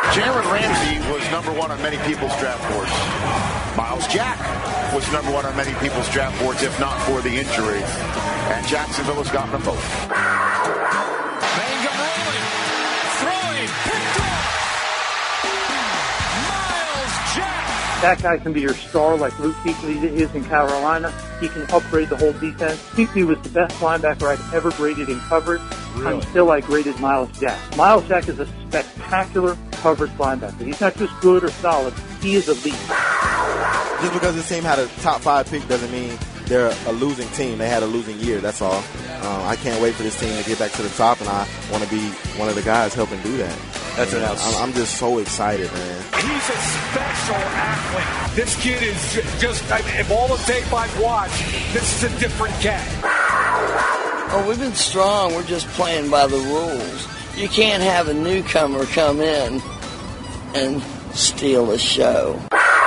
Jalen Ramsey was number one on many people's draft boards. Miles Jack was number one on many people's draft boards, if not for the injury. And Jacksonville has gotten them both. Mangum rolling, throwing, picked off. Miles Jack. That guy can be your star like Luke Kuechly is in Carolina. He can upgrade the whole defense. Kuechly was the best linebacker I've ever graded in coverage. Really? Until I graded Miles Jack. Miles Jack is a spectacular coverage linebacker. He's not just good or solid. He is elite. Just because this team had a top 5 pick doesn't mean they're a losing team. They had a losing year, that's all. I can't wait for this team to get back to the top, and I want to be one of the guys helping do that. That's an outstanding. I'm just so excited, man. He's a special athlete. This kid is just, of all the tape I've watched, this is a different cat. Oh, we've been strong. We're just playing by the rules. You can't have a newcomer come in and steal the show.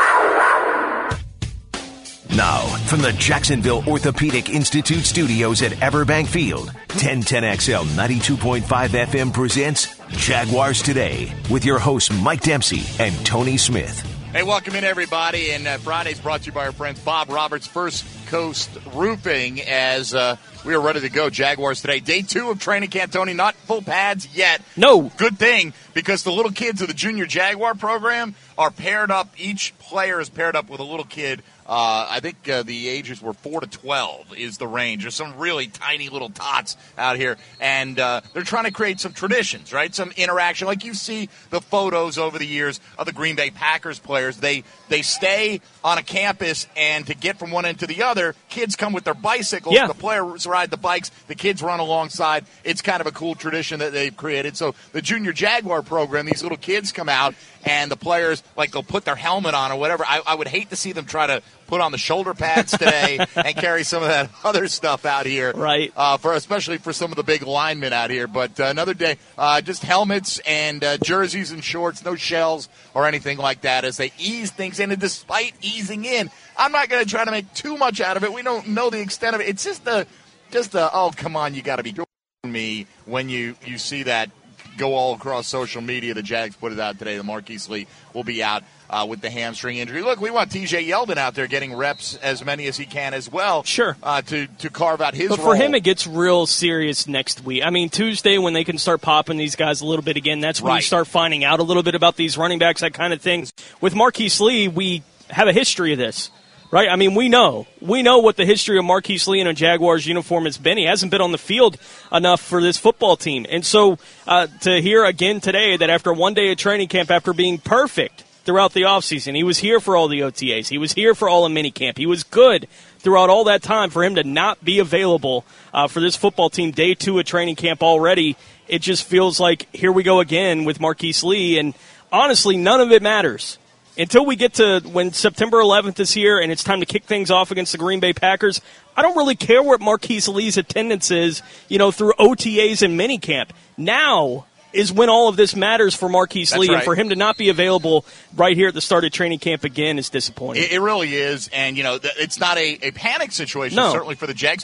Now, from the Jacksonville Orthopedic Institute studios at Everbank Field, 1010XL 92.5 FM presents Jaguars Today with your hosts Mike Dempsey and Tony Smith. Hey, welcome in, everybody. And Friday's brought to you by our friends Bob Roberts, First Coast Roofing, as we are ready to go. Jaguars Today. Day 2 of training camp, Tony. Not full pads yet. No. Good thing, because the little kids of the Junior Jaguar program are paired up. Each player is paired up with a little kid. I think the ages were 4 to 12 is the range. There's some really tiny little tots out here, and they're trying to create some traditions, right? Some interaction. Like you see the photos over the years of the Green Bay Packers players. They stay on a campus, and to get from one end to the other, kids come with their bicycles. Yeah. The players ride the bikes. The kids run alongside. It's kind of a cool tradition that they've created. So the Junior Jaguar program, these little kids come out, and the players, like, they'll put their helmet on or whatever. I would hate to see them try to put on the shoulder pads today and carry some of that other stuff out here. Right. Especially for some of the big linemen out here. But another day, just helmets and jerseys and shorts, no shells or anything like that as they ease things in. And despite easing in, I'm not going to try to make too much out of it. We don't know the extent of it. It's just the oh, come on, you got to be kidding me when you see that go all across social media. The Jags put it out today. The Marquise Lee will be out with the hamstring injury. Look, we want TJ Yeldon out there getting reps as many as he can as well. Sure. To carve out his But role. for him, it gets real serious next week. I mean, Tuesday, when they can start popping these guys a little bit again, that's when you start finding out a little bit about these running backs, that kind of thing. With Marquise Lee, we have a history of this. Right? I mean, we know what the history of Marquise Lee in a Jaguars uniform has been. He hasn't been on the field enough for this football team. And so to hear again today that after one day of training camp, after being perfect throughout the offseason, he was here for all the OTAs. He was here for all of minicamp. He was good throughout all that time. For him to not be available for this football team, day 2 of training camp already, it just feels like here we go again with Marquise Lee. And honestly, none of it matters. Until we get to when September 11th is here and it's time to kick things off against the Green Bay Packers, I don't really care what Marquise Lee's attendance is, through OTAs and minicamp. Now is when all of this matters for Marquise Lee, and for him to not be available right here at the start of training camp again is disappointing. It really is, and, it's not a panic situation, certainly for the Jags.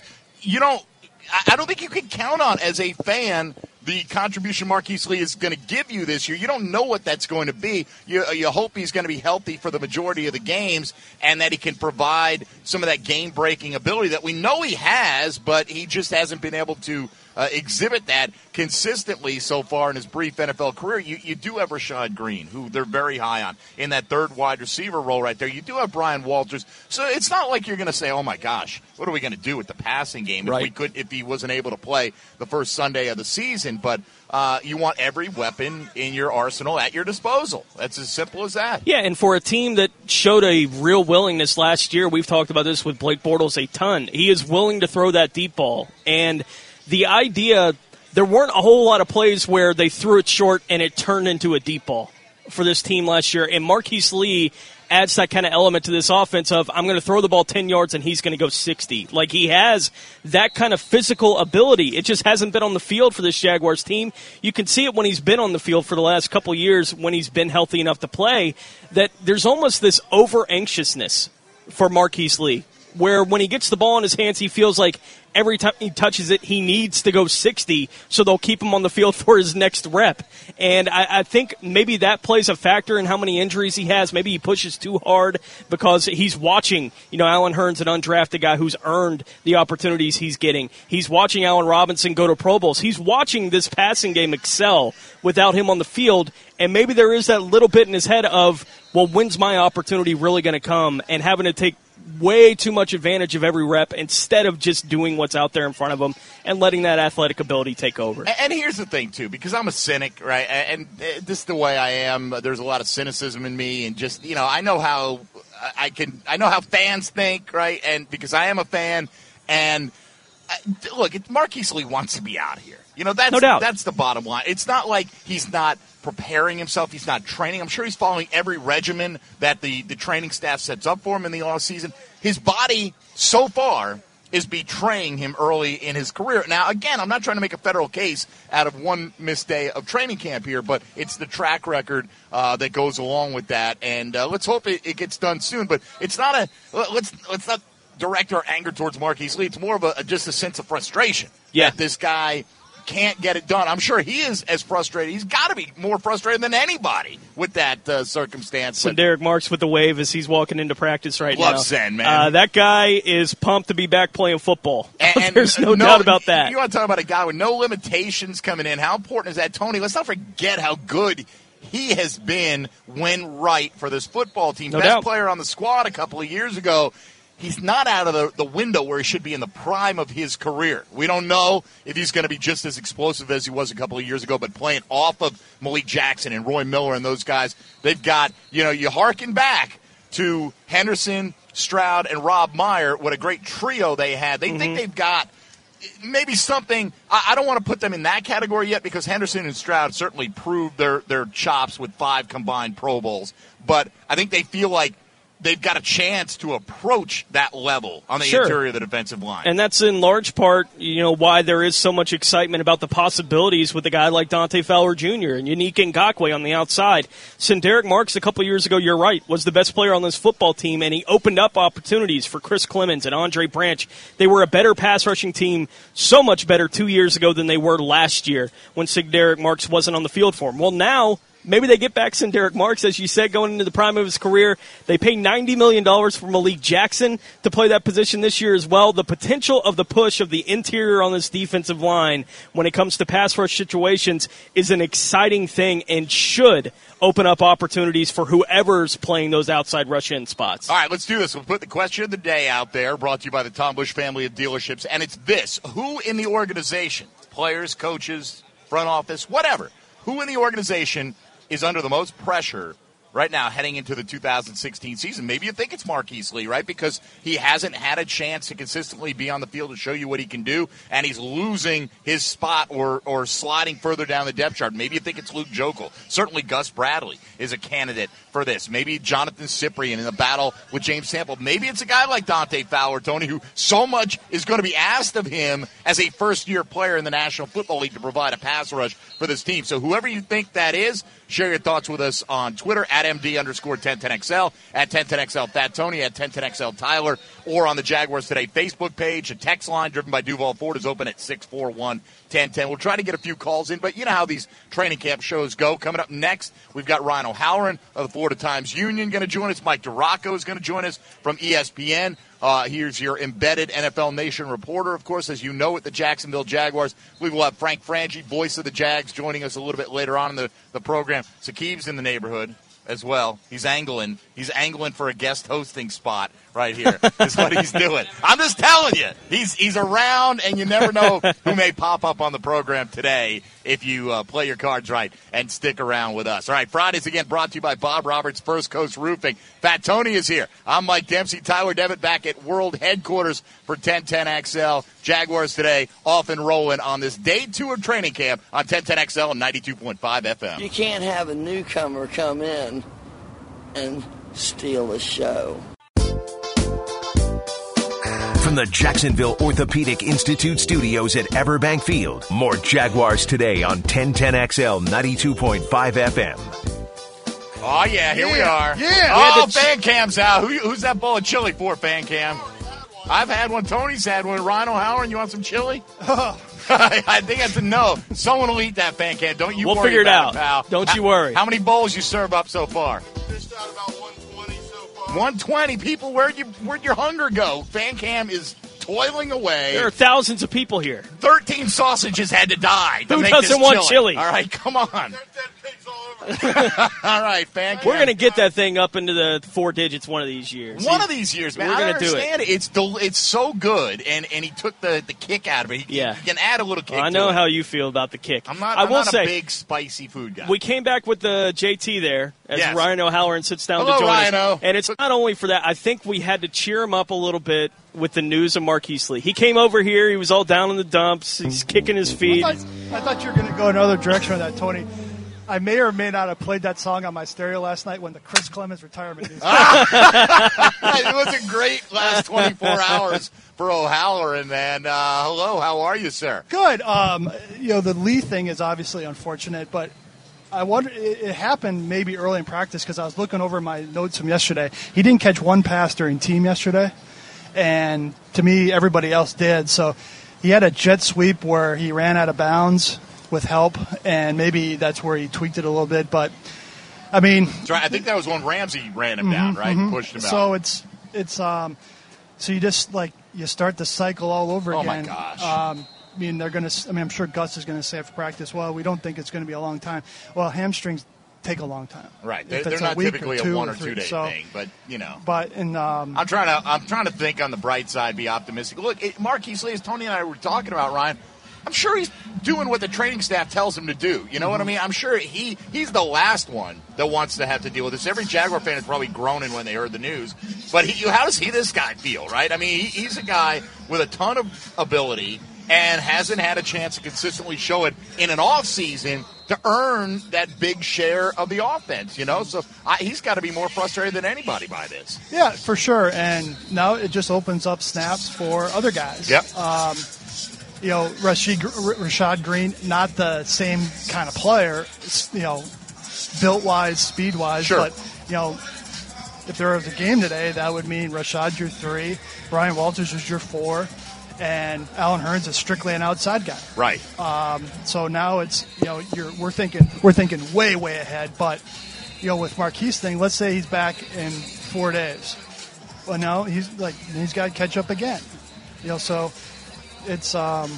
I don't think you can count on, as a fan, the contribution Marquise Lee is going to give you this year. You don't know what that's going to be. You hope he's going to be healthy for the majority of the games and that he can provide some of that game-breaking ability that we know he has, but he just hasn't been able to exhibit that consistently so far in his brief NFL career. You do have Rashad Green, who they're very high on, in that third wide receiver role right there. You do have Brian Walters. So it's not like you're going to say, oh, my gosh, what are we going to do with the passing game if he wasn't able to play the first Sunday of the season? But you want every weapon in your arsenal at your disposal. That's as simple as that. Yeah, and for a team that showed a real willingness last year, we've talked about this with Blake Bortles a ton. He is willing to throw that deep ball. And the idea, there weren't a whole lot of plays where they threw it short and it turned into a deep ball for this team last year. And Marquise Lee adds that kind of element to this offense of, I'm going to throw the ball 10 yards and he's going to go 60. Like, he has that kind of physical ability. It just hasn't been on the field for this Jaguars team. You can see it when he's been on the field for the last couple of years when he's been healthy enough to play, that there's almost this over-anxiousness for Marquise Lee. where when he gets the ball in his hands, he feels like every time he touches it, he needs to go 60, so they'll keep him on the field for his next rep. And I think maybe that plays a factor in how many injuries he has. Maybe he pushes too hard because he's watching, Allen Hurns, an undrafted guy who's earned the opportunities he's getting. He's watching Allen Robinson go to Pro Bowls. He's watching this passing game excel without him on the field. And maybe there is that little bit in his head of, well, when's my opportunity really going to come? And having to take way too much advantage of every rep instead of just doing what's out there in front of him and letting that athletic ability take over. And here's the thing, too, because I'm a cynic, right? And this is the way I am. There's a lot of cynicism in me, and just, I know how I know how fans think, right? And because I am a fan, and look, Marquise Lee wants to be out here. That's, no doubt. That's the bottom line. It's not like he's not preparing himself. He's not training. I'm sure he's following every regimen that the training staff sets up for him in the offseason. His body, so far, is betraying him early in his career. Now, again, I'm not trying to make a federal case out of one missed day of training camp here, but it's the track record that goes along with that. And let's hope it gets done soon. But it's not let's not direct our anger towards Marquise Lee. It's more of just a sense of frustration that this guy can't get it done. I'm sure he is as frustrated. He's got to be more frustrated than anybody with that circumstance. So Derek Marks with the wave as he's walking into practice right now. Love Zen, man. That guy is pumped to be back playing football. And there's no doubt about that. You want to talk about a guy with no limitations coming in. How important is that, Tony? Let's not forget how good he has been when right for this football team. No Best doubt. player on the squad a couple of years ago. He's not out of the window where he should be in the prime of his career. We don't know if he's going to be just as explosive as he was a couple of years ago, but playing off of Malik Jackson and Roy Miller and those guys, they've got, you hearken back to Henderson, Stroud, and Rob Meyer, what a great trio they had. They think they've got maybe something. I don't want to put them in that category yet because Henderson and Stroud certainly proved their chops with 5 combined Pro Bowls, but I think they feel like they've got a chance to approach that level on the interior of the defensive line. And that's in large part, why there is so much excitement about the possibilities with a guy like Dante Fowler Jr. and Unique Ngakoue on the outside. Derek Marks, a couple years ago, you're right, was the best player on this football team, and he opened up opportunities for Chris Clemens and Andre Branch. They were a better pass-rushing team, so much better 2 years ago than they were last year when Derek Marks wasn't on the field for him. Well, now maybe they get back Derek Marks, as you said, going into the prime of his career. They pay $90 million for Malik Jackson to play that position this year as well. The potential of the push of the interior on this defensive line when it comes to pass rush situations is an exciting thing and should open up opportunities for whoever's playing those outside rush-in spots. All right, let's do this. We'll put the question of the day out there, brought to you by the Tom Bush family of dealerships, and it's this. Who in the organization, players, coaches, front office, whatever, who in the organization is under the most pressure right now heading into the 2016 season? Maybe you think it's Marquise Lee, right? Because he hasn't had a chance to consistently be on the field to show you what he can do, and he's losing his spot or sliding further down the depth chart. Maybe you think it's Luke Joeckel. Certainly Gus Bradley is a candidate for this. Maybe Jonathan Cyprien in the battle with James Sample. Maybe it's a guy like Dante Fowler, Tony, who so much is going to be asked of him as a first-year player in the National Football League to provide a pass rush for this team. So whoever you think that is, share your thoughts with us on Twitter at MD_1010XL, at 1010XL Fat Tony, at 1010XL Tyler, or on the Jaguars Today Facebook page. A text line driven by Duval Ford is open at 641-1010. We'll try to get a few calls in, but you know how these training camp shows go. Coming up next, we've got Ryan O'Halloran of the Florida Times-Union going to join us. Mike DeRocco is going to join us from ESPN. Here's your embedded NFL Nation reporter. Of course, as you know, with the Jacksonville Jaguars, we will have Frank Frangie, voice of the Jags, joining us a little bit later on in the program. Sakib's in the neighborhood as well. He's angling for a guest hosting spot right here is what he's doing. I'm just telling you, he's around, and you never know who may pop up on the program today if you play your cards right and stick around with us. All right, Fridays again brought to you by Bob Roberts, First Coast Roofing. Fat Tony is here. I'm Mike Dempsey. Tyler Devitt back at World Headquarters for 1010XL. Jaguars Today off and rolling on this day 2 of training camp on 1010XL and 92.5 FM. You can't have a newcomer come in and steal the show. From the Jacksonville Orthopedic Institute studios at Everbank Field, more Jaguars Today on 1010XL 92.5 FM. Oh, yeah, here we are. Yeah. Oh, fan cam's out. Who's that bowl of chili for, fan cam? I've had one. Tony's had one. Ryan O'Halloran, you want some chili? I think that's a no. Someone will eat that fan can. Don't you worry. We'll figure it out, pal. Don't you worry. How many bowls you serve up so far? Fished out about 120 so far. 120 people. Where'd your hunger go? Fan cam is toiling away. There are thousands of people here. 13 sausages had to die. Who doesn't want chili? All right, come on. There's dead pigs all over. All right, fan cam. We're going to get that thing up into the 4 digits one of these years. One of these years, man. We're I going to do understand it. It's so good, and he took the kick out of it. He can add a little kick. I know to it. how you feel about the kick. I'm not say, a big spicy food guy. We came back with the JT there as Yes. Ryan O'Halloran sits down Hello, to join Rhino. us. And it's not only for that. I think we had to cheer him up a little bit with the news of Marquise Lee. He came over here. He was all down in the dumps. He's kicking his feet. I thought you were going to go another direction with that, Tony. I may or may not have played that song on my stereo last night when the Chris Clemens retirement news. It was a great last 24 hours for O'Halloran, man. Hello, how are you, sir? Good. The Lee thing is obviously unfortunate, but I wonder it happened maybe early in practice because I was looking over my notes from yesterday. He didn't catch one pass during team yesterday, and to me, everybody else did. So he had a jet sweep where he ran out of bounds with help, and maybe that's where he tweaked it a little bit. But I mean, that's right. I think that was when Ramsey ran him down, right? And pushed him out. So it's so you just you start the cycle all over again. Oh my gosh. I'm sure Gus is going to say after practice, well, we don't think it's going to be a long time. Well, hamstrings take a long time. Right. They're not typically a 1 or 2 day thing, but But I'm trying to think on the bright side, be optimistic. Look, Marquise Lee, as Tony and I were talking about, Ryan, I'm sure he's doing what the training staff tells him to do. You know what I mean? I'm sure he's the last one that wants to have to deal with this. Every Jaguar fan is probably groaning when they heard the news. But how does this guy feel, right? I mean, he's a guy with a ton of ability and hasn't had a chance to consistently show it in an off season to earn that big share of the offense, So he's got to be more frustrated than anybody by this. Yeah, for sure. And now it just opens up snaps for other guys. Yep. Rashad Green, not the same kind of player, built-wise, speed-wise. Sure. But, if there was a game today, that would mean Rashad your 3, Brian Walters is your 4, and Alan Hearns is strictly an outside guy. Right. So now it's, we're thinking way, way ahead. But, with Marquise thing, let's say he's back in 4 days. Well, now he's got to catch up again. So it's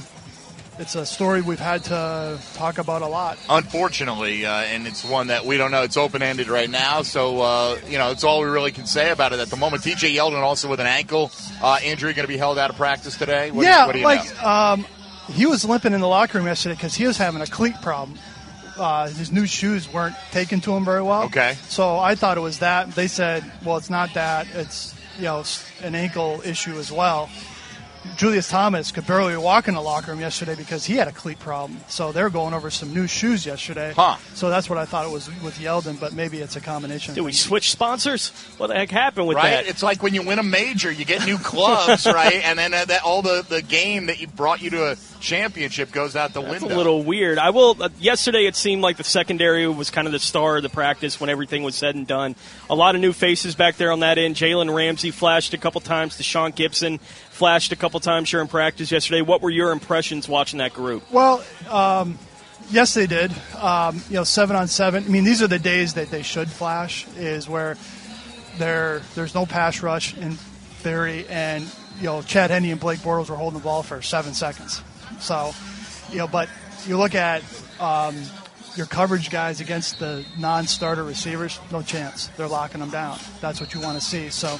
a story we've had to talk about a lot. Unfortunately, and it's one that we don't know. It's open-ended right now, so, it's all we really can say about it at the moment. TJ Yeldon also with an ankle injury going to be held out of practice today. What do you know? He was limping in the locker room yesterday because he was having a cleat problem. His new shoes weren't taken to him very well. Okay. So I thought it was that. They said, well, it's not that. It's, an ankle issue as well. Julius Thomas could barely walk in the locker room yesterday because he had a cleat problem. So they were going over some new shoes yesterday. Huh. So that's what I thought it was with Yeldon, but maybe it's a combination. Did we switch sponsors? What the heck happened with right? that? It's like when you win a major, you get new clubs, right? And then all the game that you brought you to a championship goes out the window. That's a little weird. Yesterday it seemed like the secondary was kind of the star of the practice when everything was said and done. A lot of new faces back there on that end. Jalen Ramsey flashed a couple times. Deshaun Gibson flashed a couple times here in practice yesterday. What were your impressions watching that group? Well, yes, they did. 7-on-7. I mean, these are the days that they should flash, is where there's no pass rush in theory, and Chad Henne and Blake Bortles were holding the ball for 7 seconds. So, but you look at your coverage guys against the non-starter receivers, no chance. They're locking them down. That's what you want to see. So,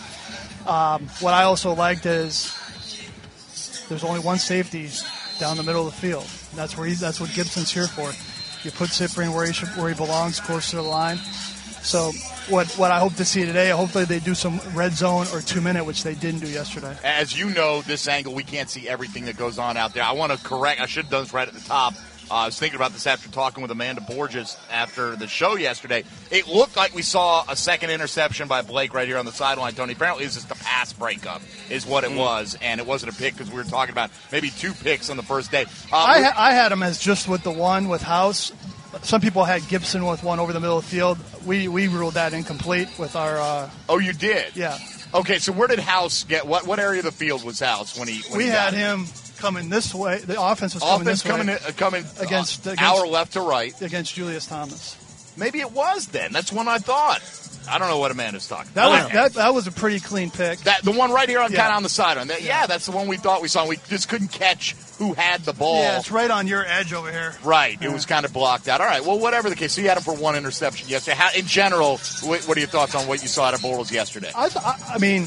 what I also liked is there's only one safety down the middle of the field. That's what Gibson's here for. You put Cyprien where he belongs, close to the line. So what I hope to see today, hopefully they do some red zone or 2-minute, which they didn't do yesterday. As you know, this angle, we can't see everything that goes on out there. I want to correct. I should have done this right at the top. I was thinking about this after talking with Amanda Borges after the show yesterday. It looked like we saw a second interception by Blake right here on the sideline, Tony. Apparently it was just a pass breakup is what it was, and it wasn't a pick because we were talking about maybe 2 picks on the first day. I had him as just with the one with House. Some people had Gibson with one over the middle of the field. We ruled that incomplete with our oh, you did? Yeah. Okay, so where did House get? What area of the field was House when he? We had him coming this way. The offense was coming this way. Coming against our left to right against Julius Thomas. Maybe it was then. That's when I thought. I don't know what Amanda's talking about. That was a pretty clean pick. The one right here, kind of on the sideline. That's the one we thought we saw. We just couldn't catch who had the ball. Yeah, it's right on your edge over here. Right. It was kind of blocked out. All right. Well, whatever the case. So you had him for one interception yesterday. In general, what are your thoughts on what you saw out of Bortles yesterday? I mean,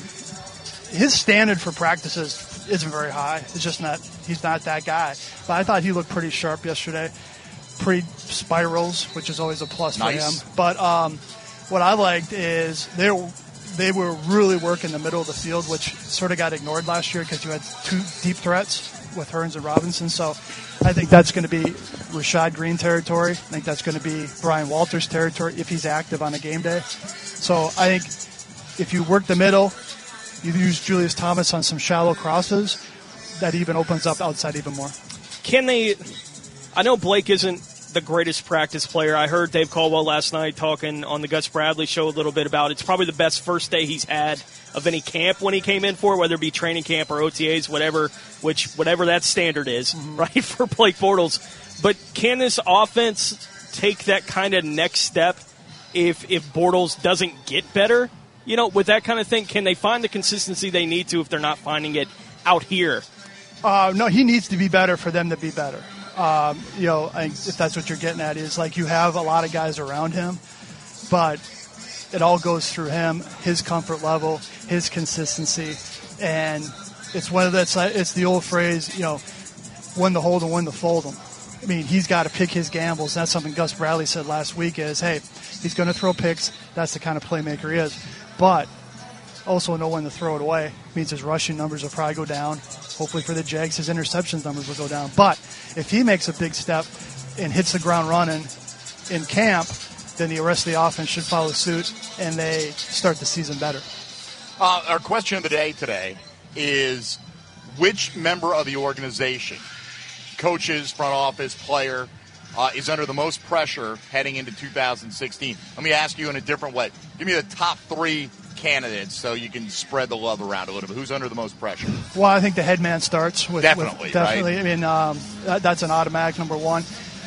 his standard for practices isn't very high. It's just not. He's not that guy. But I thought he looked pretty sharp yesterday. Pretty spirals, which is always a plus for him. But what I liked is they were really working the middle of the field, which sort of got ignored last year because you had two deep threats with Hearns and Robinson. So I think that's going to be Rashad Green territory. I think that's going to be Brian Walters territory if he's active on a game day. So I think if you work the middle, you use Julius Thomas on some shallow crosses, that even opens up outside even more. Can they – I know Blake isn't the greatest practice player. I heard Dave Caldwell last night talking on the Gus Bradley show a little bit about it's probably the best first day he's had of any camp when he came in for, whether it be training camp or OTAs, whatever that standard is, right, for Blake Bortles. But can this offense take that kind of next step if Bortles doesn't get better? You know, with that kind of thing, can they find the consistency they need to if they're not finding it out here? No, he needs to be better for them to be better. I think if that's what you're getting at, is like you have a lot of guys around him, but it all goes through him, his comfort level, his consistency, and it's it's the old phrase, win the hold and win the fold 'em. I mean, he's got to pick his gambles. That's something Gus Bradley said last week is, hey, he's going to throw picks. That's the kind of playmaker he is. But also know when to throw it away. It means his rushing numbers will probably go down. Hopefully for the Jags, his interceptions numbers will go down. But if he makes a big step and hits the ground running in camp, then the rest of the offense should follow suit, and they start the season better. Our question of the day today is which member of the organization, coaches, front office, player, is under the most pressure heading into 2016? Let me ask you in a different way. Give me the top three candidates so you can spread the love around a little bit. Who's under the most pressure? Well, I think the head man starts with definitely. Right? I mean, that's an automatic number one.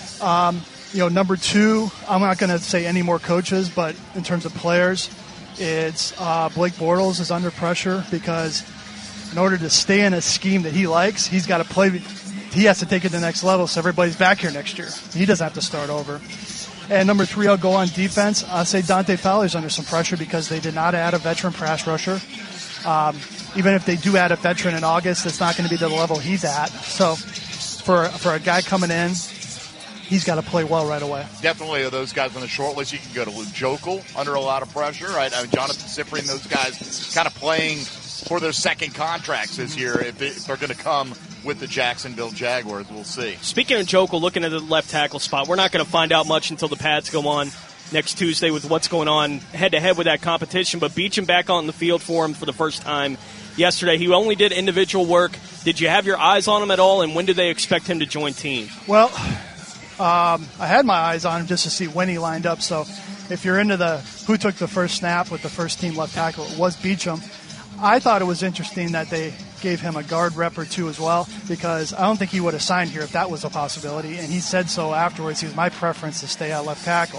Number two, I'm not going to say any more coaches, but in terms of players, it's Blake Bortles is under pressure because in order to stay in a scheme that he likes, he's got to play. He has to take it to the next level so everybody's back here next year. He doesn't have to start over. And number three, I'll go on defense. I'll say Dante Fowler's under some pressure because they did not add a veteran pass rusher. Even if they do add a veteran in August, it's not going to be to the level he's at. So for a guy coming in, he's got to play well right away. Definitely of those guys on the short list, you can go to Luke Jokel under a lot of pressure, right? I mean, Jonathan Cyprien, those guys kind of playing for their second contracts this year if they're going to come with the Jacksonville Jaguars. We'll see. Speaking of Jokel, looking at the left tackle spot, we're not going to find out much until the pads go on next Tuesday with what's going on head-to-head with that competition, but Beachum back on the field for him for the first time yesterday. He only did individual work. Did you have your eyes on him at all, and when do they expect him to join team? Well, I had my eyes on him just to see when he lined up, so if you're into the who took the first snap with the first team left tackle, it was Beachum. I thought it was interesting that they gave him a guard rep or two as well because I don't think he would have signed here if that was a possibility, and he said so afterwards. He was my preference to stay at left tackle.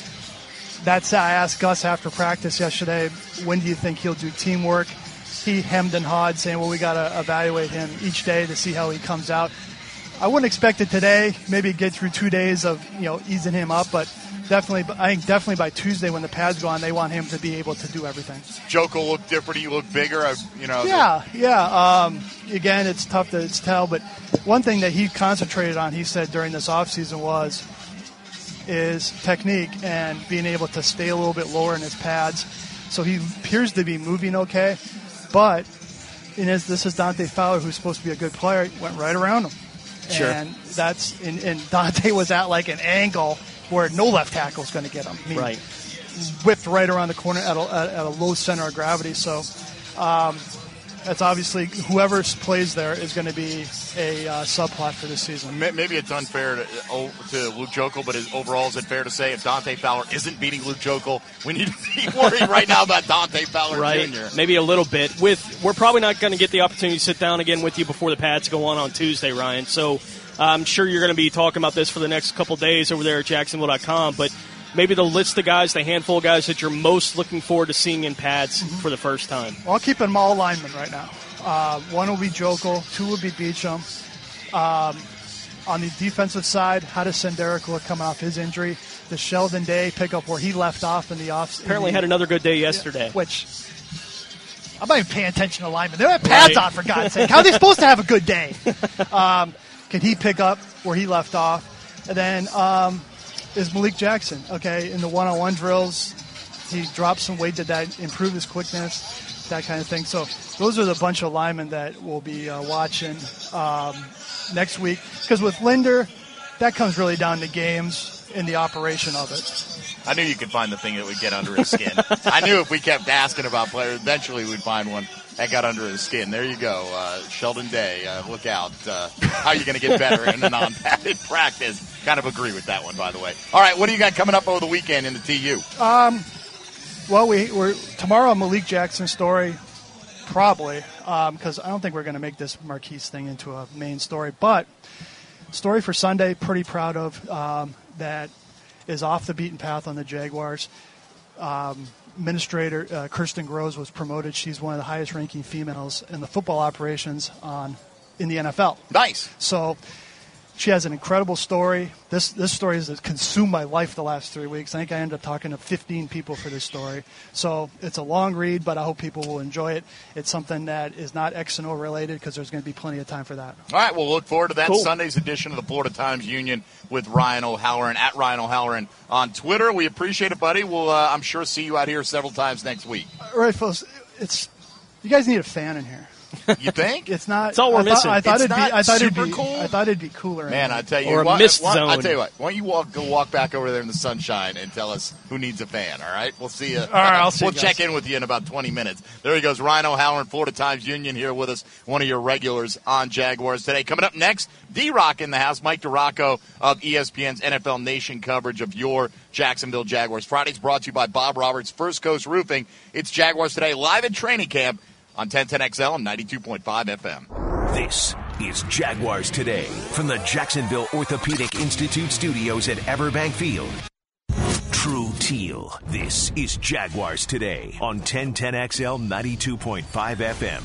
I asked Gus after practice yesterday, when do you think he'll do teamwork? He hemmed and hawed saying, well, we got to evaluate him each day to see how he comes out. I wouldn't expect it today, maybe get through 2 days of easing him up, but I think definitely by Tuesday when the pads go on, they want him to be able to do everything. Jokel looked different. He looked bigger. Yeah. Again, it's tough to tell, but one thing that he concentrated on, he said during this offseason is technique and being able to stay a little bit lower in his pads. So he appears to be moving okay, but this is Dante Fowler, who's supposed to be a good player, went right around him. Sure. And and Dante was at like an angle where no left tackle is going to get him. I mean, right. Whipped right around the corner at a low center of gravity. So that's obviously whoever plays there is going to be subplot for this season. Maybe it's unfair to Luke Joeckel, but overall, is it fair to say if Dante Fowler isn't beating Luke Joeckel, we need to be worried right now about Dante Fowler Jr.? Maybe a little bit. We're probably not going to get the opportunity to sit down again with you before the Pats go on Tuesday, Ryan. So I'm sure you're going to be talking about this for the next couple days over there at Jacksonville.com, but maybe the list of guys, the handful of guys that you're most looking forward to seeing in pads for the first time. Well, I'll keep them all linemen right now. One will be Joeckel, two will be Beachum. On the defensive side, how does Senderikula come off his injury? Does Sheldon Day pick up where he left off in the off? Apparently had another good day yesterday. Which, I'm not even paying attention to linemen. They don't have pads on, for God's sake. How are they supposed to have a good day? Can he pick up where he left off? And then is Malik Jackson, okay, in the one-on-one drills. He dropped some weight. Did that improve his quickness, that kind of thing? So those are the bunch of linemen that we'll be watching next week. Because with Linder, that comes really down to games and the operation of it. I knew you could find the thing that would get under his skin. I knew if we kept asking about players, eventually we'd find one that got under his skin. There you go. Sheldon Day, look out. How are you going to get better in a non-padded practice? Kind of agree with that one, by the way. All right, what do you got coming up over the weekend in the TU? Well, we're tomorrow Malik Jackson story, probably, because I don't think we're going to make this Marquise thing into a main story. But story for Sunday, pretty proud of, that is off the beaten path on the Jaguars. Administrator Kirsten Groves was promoted. She's one of the highest-ranking females in the football operations in the NFL. Nice. So she has an incredible story. This story has consumed my life the last 3 weeks. I think I ended up talking to 15 people for this story. So it's a long read, but I hope people will enjoy it. It's something that is not X&O related because there's going to be plenty of time for that. All right, we'll look forward to that. Cool. Sunday's edition of the Florida Times Union with Ryan O'Halloran at Ryan O'Halloran on Twitter. We appreciate it, buddy. We'll, I'm sure, see you out here several times next week. All right, folks. You guys need a fan in here. You think? It's not. It's all we're missing. I thought it'd be cooler. Man, I tell you, or a mist zone. I tell you what. Why don't you go walk back over there in the sunshine and tell us who needs a fan? All right, we'll see you. All right, I'll see. We'll check in with you in about 20 minutes. There he goes, Ryan O'Halloran, Florida Times Union, here with us, one of your regulars on Jaguars Today. Coming up next, D-Rock in the house, Mike DiRocco of ESPN's NFL Nation coverage of your Jacksonville Jaguars. Friday's brought to you by Bob Roberts, First Coast Roofing. It's Jaguars Today live at training camp on 1010XL and 92.5 FM. This is Jaguars Today from the Jacksonville Orthopedic Institute studios at Everbank Field. True Teal. This is Jaguars Today on 1010XL 92.5 FM.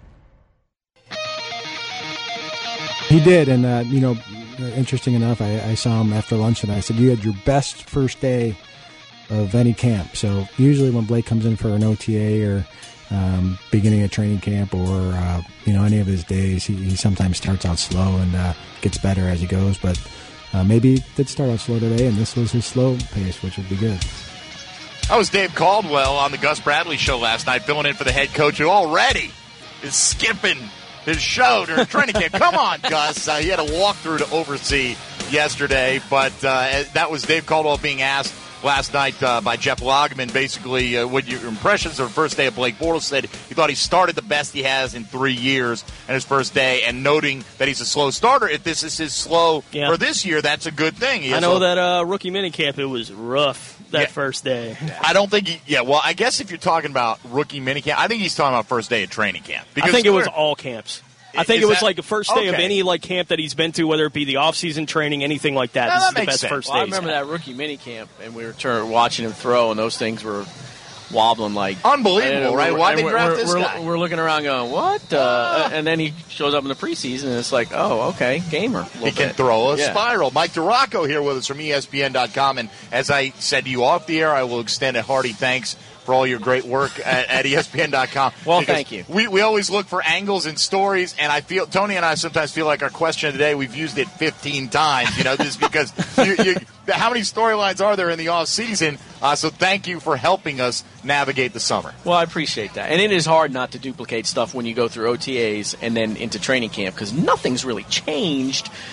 He did, and interesting enough, I saw him after lunch, and I said, you had your best first day of any camp. So usually when Blake comes in for an OTA or beginning of training camp or any of his days, he sometimes starts out slow and gets better as he goes, but maybe he did start out slow today, and this was his slow pace, which would be good. That was Dave Caldwell on the Gus Bradley Show last night, filling in for the head coach who already is skipping his show during training camp. Come on, Gus. He had a walkthrough to oversee yesterday, but that was Dave Caldwell being asked last night by Jeff Logman, basically what your impressions of the first day of Blake Bortles. Said he thought he started the best he has in 3 years in his first day, and noting that he's a slow starter. If this is his slow for this year, that's a good thing. I know that rookie minicamp, it was rough that first day. I don't think well, I guess if you're talking about rookie minicamp, I think he's talking about first day of training camp. I think it was all camps. I think it was like the first day of any camp that he's been to, whether it be the off-season training, anything like that. This is the best first day. I remember that rookie mini camp, and we were watching him throw, and those things were wobbling like unbelievable, right? Why did they draft this guy? We're looking around going, what? And then he shows up in the preseason, and it's like, oh, okay, gamer. He can throw a spiral. Mike DiRocco here with us from ESPN.com, and as I said to you off the air, I will extend a hearty thanks for all your great work at ESPN.com. Well, thank you. We always look for angles and stories, and Tony and I sometimes feel like our question of the day, we've used it 15 times, just because how many storylines are there in the off season? So thank you for helping us navigate the summer. Well, I appreciate that. And it is hard not to duplicate stuff when you go through OTAs and then into training camp, because nothing's really changed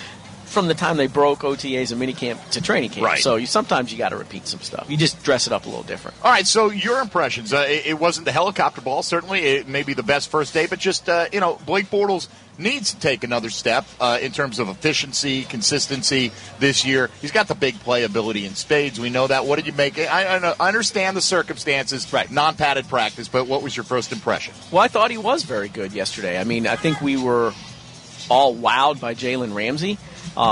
from the time they broke OTAs and minicamp to training camp. Right. So sometimes you got to repeat some stuff. You just dress it up a little different. All right, so your impressions. It wasn't the helicopter ball. Certainly, it may be the best first day, but just, Blake Bortles needs to take another step in terms of efficiency, consistency this year. He's got the big playability in spades. We know that. What did you make? I understand the circumstances, right? Non-padded practice, but what was your first impression? Well, I thought he was very good yesterday. I mean, I think we were all wowed by Jalen Ramsey.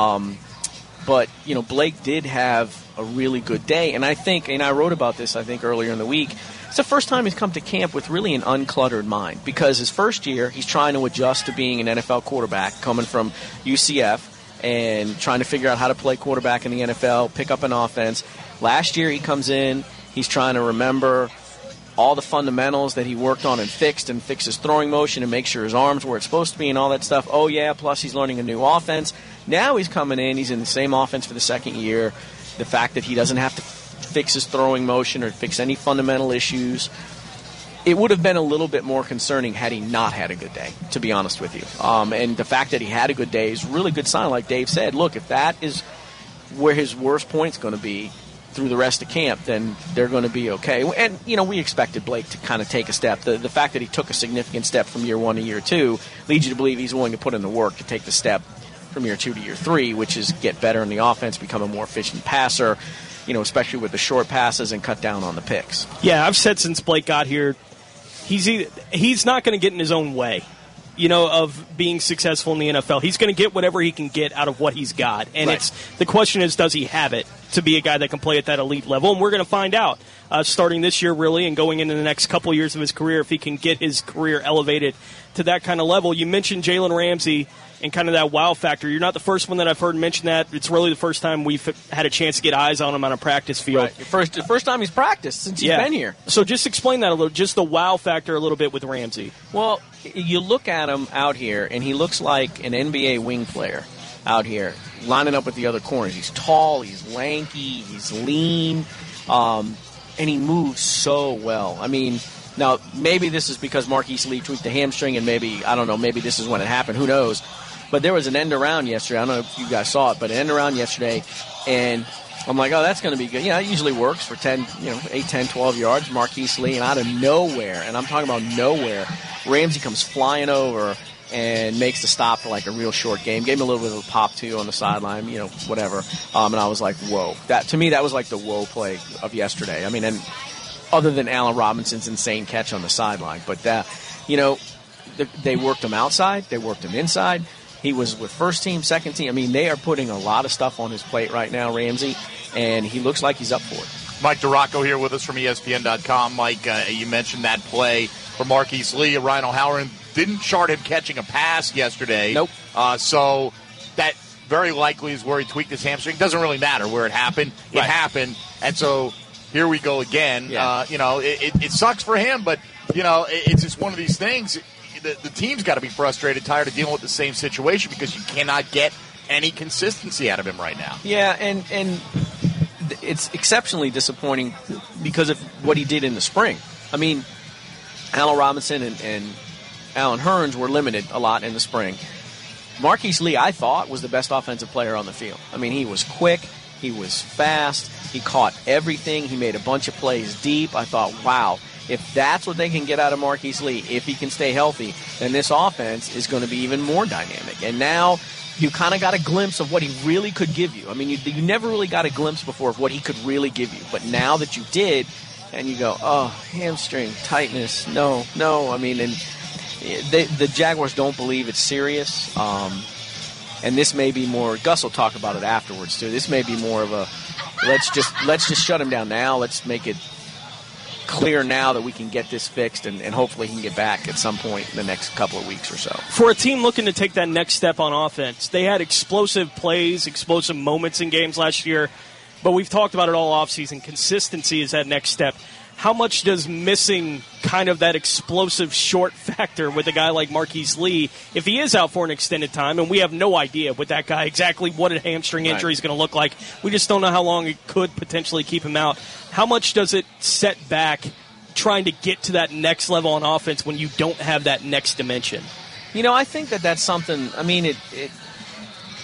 But, Blake did have a really good day. And I think, and I wrote about this, I think, earlier in the week, it's the first time he's come to camp with really an uncluttered mind. Because his first year, he's trying to adjust to being an NFL quarterback, coming from UCF and trying to figure out how to play quarterback in the NFL, pick up an offense. Last year, he comes in, he's trying to remember all the fundamentals that he worked on and fix his throwing motion and make sure his arms were where it's supposed to be and all that stuff. Oh, yeah, plus he's learning a new offense. Now he's coming in. He's in the same offense for the second year. The fact that he doesn't have to fix his throwing motion or fix any fundamental issues, it would have been a little bit more concerning had he not had a good day, to be honest with you. And the fact that he had a good day is a really good sign. Like Dave said, look, if that is where his worst point's going to be through the rest of camp, then they're going to be okay. And, we expected Blake to kind of take a step. The fact that he took a significant step from year 1 to year 2 leads you to believe he's willing to put in the work to take the step from year 2 to year 3, which is get better in the offense, become a more efficient passer, especially with the short passes, and cut down on the picks. Yeah, I've said since Blake got here, he's not going to get in his own way, of being successful in the NFL. He's going to get whatever he can get out of what he's got. And Right. the question is, does he have it to be a guy that can play at that elite level? And we're going to find out starting this year, really, and going into the next couple of years of his career, if he can get his career elevated to that kind of level. You mentioned Jalen Ramsey and kind of that wow factor. You're not the first one that I've heard mention that. It's really the first time we've had a chance to get eyes on him on a practice field. Right. The first time he's practiced since he's been here. So just explain that a little, just the wow factor a little bit with Ramsey. Well, you look at him out here, and he looks like an NBA wing player out here, lining up with the other corners. He's tall, he's lanky, he's lean, and he moves so well. I mean, now, maybe this is because Marquise Lee tweaked the hamstring, and maybe this is when it happened. Who knows? But there was an end around yesterday. I don't know if you guys saw it, but an end around yesterday, and I'm like, oh, that's going to be good. It usually works for 8, 10, 12 yards, Marquise Lee, and out of nowhere, and I'm talking about nowhere, Ramsey comes flying over and makes the stop for like a real short game. Gave him a little bit of a pop, too, on the sideline, whatever. And I was like, whoa. To me, that was like the whoa play of yesterday. I mean, and other than Allen Robinson's insane catch on the sideline. But, they worked him outside. They worked him inside. He was with first team, second team. I mean, they are putting a lot of stuff on his plate right now, Ramsey, and he looks like he's up for it. Mike DiRocco here with us from ESPN.com. Mike, you mentioned that play for Marquise Lee. Ryan O'Halloran didn't chart him catching a pass yesterday. Nope. So that very likely is where he tweaked his hamstring. Doesn't really matter where it happened. It happened. And so here we go again. Yeah. It sucks for him, but, it's just one of these things. The team's got to be frustrated, tired of dealing with the same situation because you cannot get any consistency out of him right now. Yeah, and it's exceptionally disappointing because of what he did in the spring. I mean, Allen Robinson and Allen Hurns were limited a lot in the spring. Marquise Lee, I thought, was the best offensive player on the field. I mean, he was quick, he was fast, he caught everything, he made a bunch of plays deep. I thought, wow, if that's what they can get out of Marquise Lee, if he can stay healthy, then this offense is going to be even more dynamic. And now you kind of got a glimpse of what he really could give you. I mean, you never really got a glimpse before of what he could really give you. But now that you did, and you go, oh, hamstring, tightness, no. I mean, and the Jaguars don't believe it's serious. And this may be more, Gus will talk about it afterwards, too. This may be more of a, let's just shut him down now. Let's make it clear now that we can get this fixed, and hopefully he can get back at some point in the next couple of weeks or so. For a team looking to take that next step on offense, they had explosive plays, explosive moments in games last year, but we've talked about it all offseason. Consistency is that next step. How much does missing kind of that explosive short factor with a guy like Marquise Lee, if he is out for an extended time, and we have no idea with that guy exactly what a hamstring injury is going to look like. We just don't know how long it could potentially keep him out. How much does it set back trying to get to that next level on offense when you don't have that next dimension? I think that's something, I mean,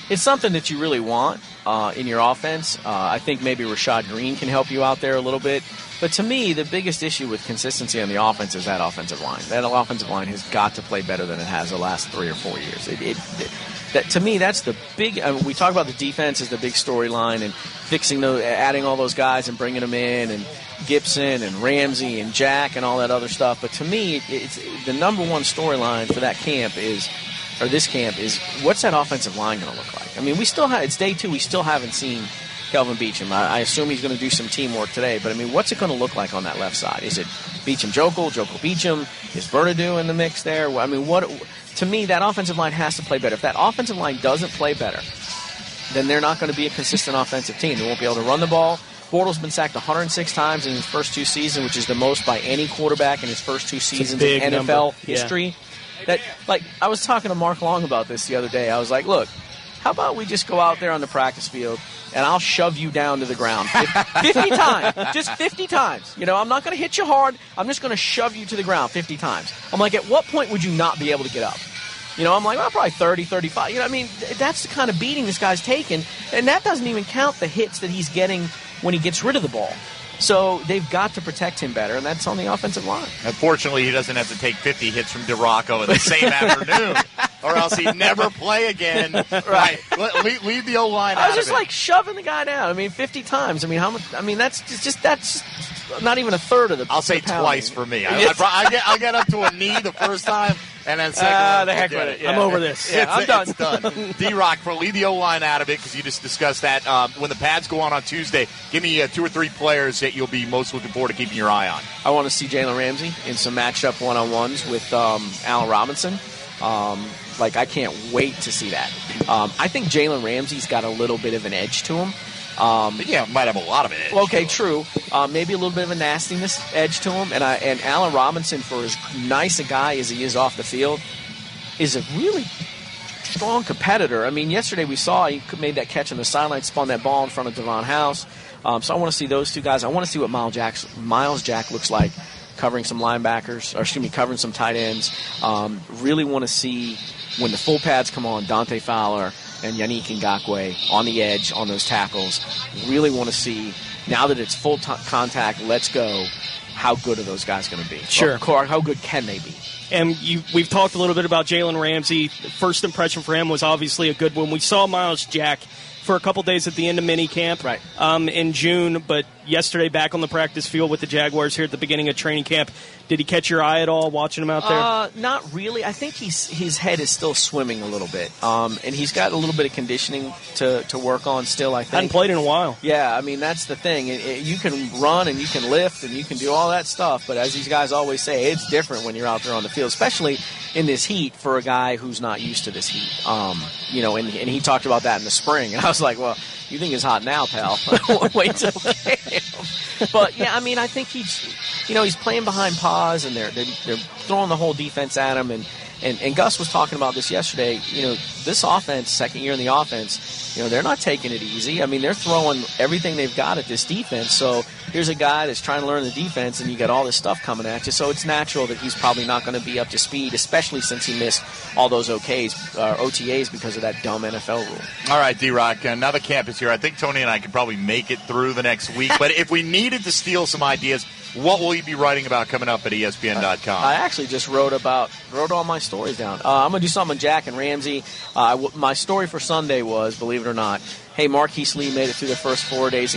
it's something that you really want in your offense. I think maybe Rashad Green can help you out there a little bit. But to me, the biggest issue with consistency on the offense is that offensive line. That offensive line has got to play better than it has the last 3 or 4 years. That to me, that's the big. We talk about the defense as the big storyline and adding all those guys and bringing them in, and Gibson and Ramsey and Jack and all that other stuff. But to me, it's the number one storyline for that camp is what's that offensive line going to look like? I mean, it's day 2. We still haven't seen Kelvin Beachum. I assume he's going to do some teamwork today, but I mean, what's it going to look like on that left side? Is it Beachum-Jokel, Jokel-Beachum? Is Bernardo in the mix there? I mean, to me, that offensive line has to play better. If that offensive line doesn't play better, then they're not going to be a consistent offensive team. They won't be able to run the ball. Bortles been sacked 106 times in his first 2 seasons, which is the most by any quarterback in his first 2 seasons in NFL history. Yeah. I was talking to Mark Long about this the other day. I was like, look, how about we just go out there on the practice field and I'll shove you down to the ground 50 times. Just 50 times. You know, I'm not going to hit you hard. I'm just going to shove you to the ground 50 times. I'm like, at what point would you not be able to get up? You know, I'm like, well, probably 30, 35. You know, I mean, that's the kind of beating this guy's taking. And that doesn't even count the hits that he's getting when he gets rid of the ball. So they've got to protect him better, and that's on the offensive line. Unfortunately, he doesn't have to take 50 hits from DeRocco in the same afternoon, or else he'd never play again. Right. Leave the O-line out of it. I was just like shoving the guy down. I mean, 50 times. I mean, how much? I mean, that's not even a third of the. I'll say twice for me. I'll get up to a knee the first time, and then second. The heck with it. Yeah. I'm over this. Yeah, I'm done. It's done. D-Rock, leave the O-line out of it because you just discussed that. When the pads go on Tuesday, give me 2 or 3 players that you'll be most looking forward to keeping your eye on. I want to see Jalen Ramsey in some matchup one-on-ones with Allen Robinson. I can't wait to see that. I think Jalen Ramsey's got a little bit of an edge to him. Might have a lot of it. Okay, true. Maybe a little bit of a nastiness edge to him. And Allen Robinson, for as nice a guy as he is off the field, is a really strong competitor. I mean, yesterday we saw he made that catch on the sideline, spun that ball in front of Devon House. So I want to see those 2 guys. I want to see what Miles Jack looks like covering some linebackers, covering some tight ends. Really want to see when the full pads come on, Dante Fowler and Yannick Ngakoue on the edge on those tackles. Really want to see, now that it's full contact, let's go, how good are those guys going to be? Sure. Or how good can they be? And we've talked a little bit about Jalen Ramsey. The first impression for him was obviously a good one. We saw Miles Jack for a couple days at the end of minicamp in June, but yesterday back on the practice field with the Jaguars here at the beginning of training camp. Did he catch your eye at all watching him out there? Not really. I think his head is still swimming a little bit, and he's got a little bit of conditioning to work on still, I think. Hadn't played in a while. Yeah, I mean, that's the thing. You can run and you can lift and you can do all that stuff, but as these guys always say, it's different when you're out there on the field, especially in this heat for a guy who's not used to this heat. And he talked about that in the spring, and I was like, well, you think it's hot now, pal. Wait till camp. But, yeah, I mean, I think he's playing behind pause, and they're throwing the whole defense at him. And Gus was talking about this yesterday. You know, this offense, second year in the offense, you know, they're not taking it easy. I mean, they're throwing everything they've got at this defense. So here's a guy that's trying to learn the defense, and you got all this stuff coming at you. So it's natural that he's probably not going to be up to speed, especially since he missed all those OTAs because of that dumb NFL rule. All right, D-Rock, now the camp is here. I think Tony and I can probably make it through the next week. But if we needed to steal some ideas, what will you be writing about coming up at ESPN.com? I actually just wrote all my stories down. I'm going to do something with Jack and Ramsey. My story for Sunday was, believe it or not, hey, Marquise Lee made it through the first 4 days of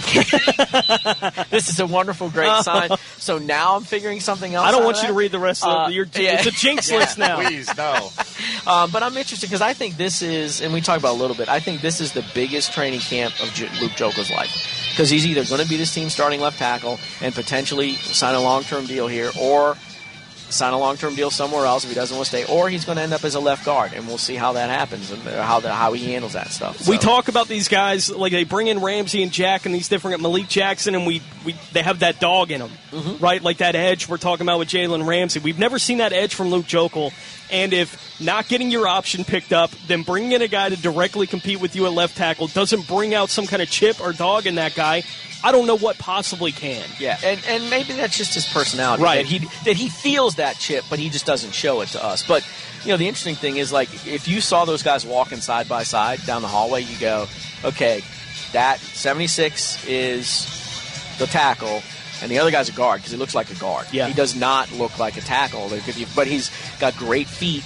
camp. This is a wonderful, great sign. So now I'm figuring something else. I don't want you to read the rest of your. It's a jinx list now. Please, no. But I'm interested because I think this is, and we talked about it a little bit, I think this is the biggest training camp of Luke Jokel's life. Because he's either going to be this team's starting left tackle and potentially sign a long-term deal here, or sign a long-term deal somewhere else if he doesn't want to stay, or he's going to end up as a left guard, and we'll see how that happens and how he handles that stuff. So. We talk about these guys, like they bring in Ramsey and Jack and these different Malik Jackson, and we they have that dog in them, right? Like that edge we're talking about with Jalen Ramsey. We've never seen that edge from Luke Joeckel. And if not getting your option picked up, then bringing in a guy to directly compete with you at left tackle doesn't bring out some kind of chip or dog in that guy, I don't know what possibly can. Yeah, and maybe that's just his personality. Right. That he feels that chip, but he just doesn't show it to us. But, the interesting thing is, like, if you saw those guys walking side by side down the hallway, you go, okay, that 76 is the tackle, and the other guy's a guard because he looks like a guard. Yeah. He does not look like a tackle, but he's got great feet,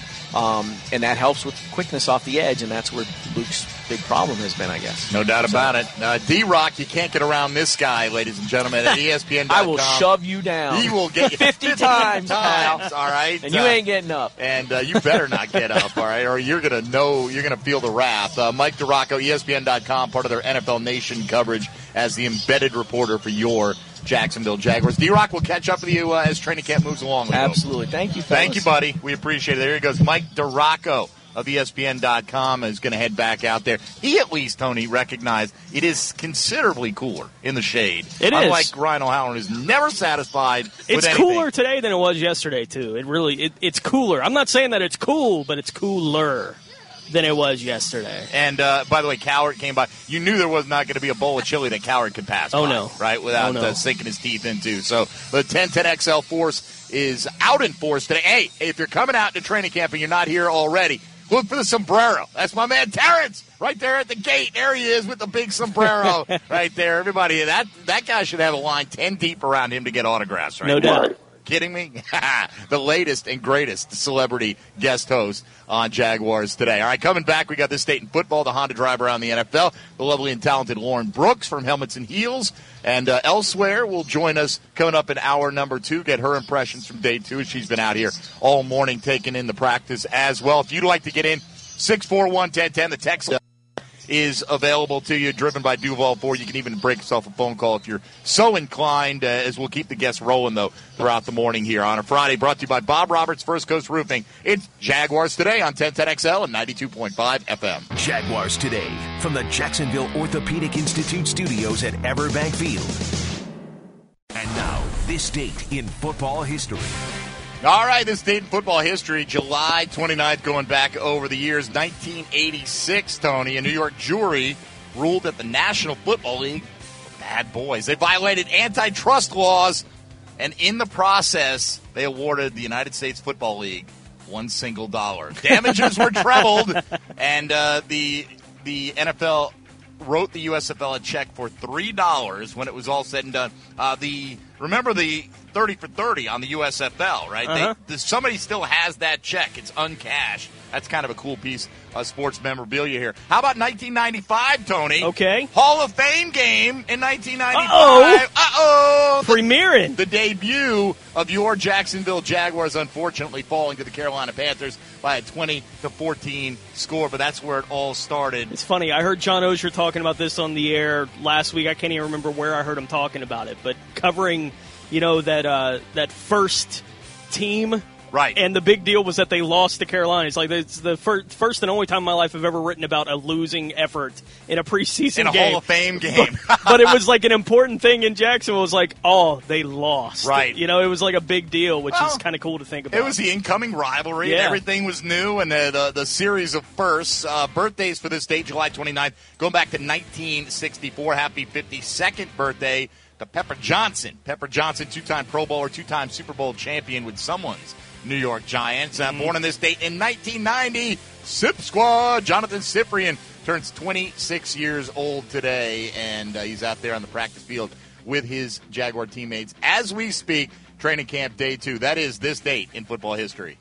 and that helps with quickness off the edge, and that's where Luke's big problem has been, I guess. No doubt about it. D-Rock, you can't get around this guy, ladies and gentlemen, at ESPN.com. I will shove you down. He will get you 50 times, all right? And you ain't getting up. And you better not get up, all right, or you're going to feel the wrath. Mike DeRocco, ESPN.com, part of their NFL Nation coverage as the embedded reporter for your Jacksonville Jaguars. D-Rock will catch up with you as training camp moves along. Absolutely. Thank you, fellas. Thank you, buddy. We appreciate it. There he goes. Mike DeRocco of ESPN.com is going to head back out there. He at least, Tony, recognized it is considerably cooler in the shade. It is. Unlike Ryan O'Halloran, who's never satisfied with It's anything. cooler today than it was yesterday, too. It's cooler. I'm not saying that it's cool, but it's cooler than it was yesterday. And, by the way, Coward came by. You knew there was not going to be a bowl of chili that Coward could pass by, no. right, without sinking his teeth into. So the 1010XL Force is out in force today. Hey, if you're coming out to training camp and you're not here already, look for the sombrero. That's my man Terrence right there at the gate. There he is with the big sombrero right there. Everybody, that guy should have a line 10 deep around him to get autographs right No now. doubt. Kidding me? The latest and greatest celebrity guest host on Jaguars Today. All right, coming back, we got This State in Football, the Honda drive around the NFL, the lovely and talented Lauren Brooks from Helmets and Heels, and Elsewhere will join us coming up in hour number 2, get her impressions from day 2 as she's been out here all morning taking in the practice as well. If you'd like to get in, 641-1010, the text is available to you, driven by Duval Ford. You can even break yourself a phone call if you're so inclined, as we'll keep the guests rolling, though, throughout the morning here on a Friday. Brought to you by Bob Roberts, First Coast Roofing. It's Jaguars Today on 1010XL and 92.5 FM. Jaguars Today from the Jacksonville Orthopedic Institute studios at Everbank Field. And now, this date in football history. All right, this date in football history, July 29th, going back over the years, 1986, Tony. A New York jury ruled that the National Football League, bad boys, they violated antitrust laws, and in the process, they awarded the United States Football League $1 single. Damages were trebled, and the NFL wrote the USFL a check for $3 when it was all said and done. Remember the 30 for 30 on the USFL, right? Uh-huh. Somebody still has that check. It's uncashed. That's kind of a cool piece of sports memorabilia here. How about 1995, Tony? Okay. Hall of Fame game in 1995. Uh-oh. Premiering. The debut of your Jacksonville Jaguars, unfortunately falling to the Carolina Panthers by a 20-14 score, but that's where it all started. It's funny. I heard John Oehser talking about this on the air last week. I can't even remember where I heard him talking about it, but covering, that first team. Right. And the big deal was that they lost to Carolina. It's like it's the first and only time in my life I've ever written about a losing effort in a preseason game. In a Hall of Fame game. But it was like an important thing in Jacksonville. It was like, they lost. Right. It was like a big deal, which is kind of cool to think about. It was the incoming rivalry. Yeah. Everything was new, and the series of firsts. Birthdays for this date, July 29th, going back to 1964. Happy 52nd birthday to Pepper Johnson. Pepper Johnson, two-time Pro Bowler, two-time Super Bowl champion with someone's New York Giants. Born on this date in 1990, Sip Squad. Jonathan Cyprian turns 26 years old today, and he's out there on the practice field with his Jaguar teammates as we speak. Training camp day 2. That is this date in football history.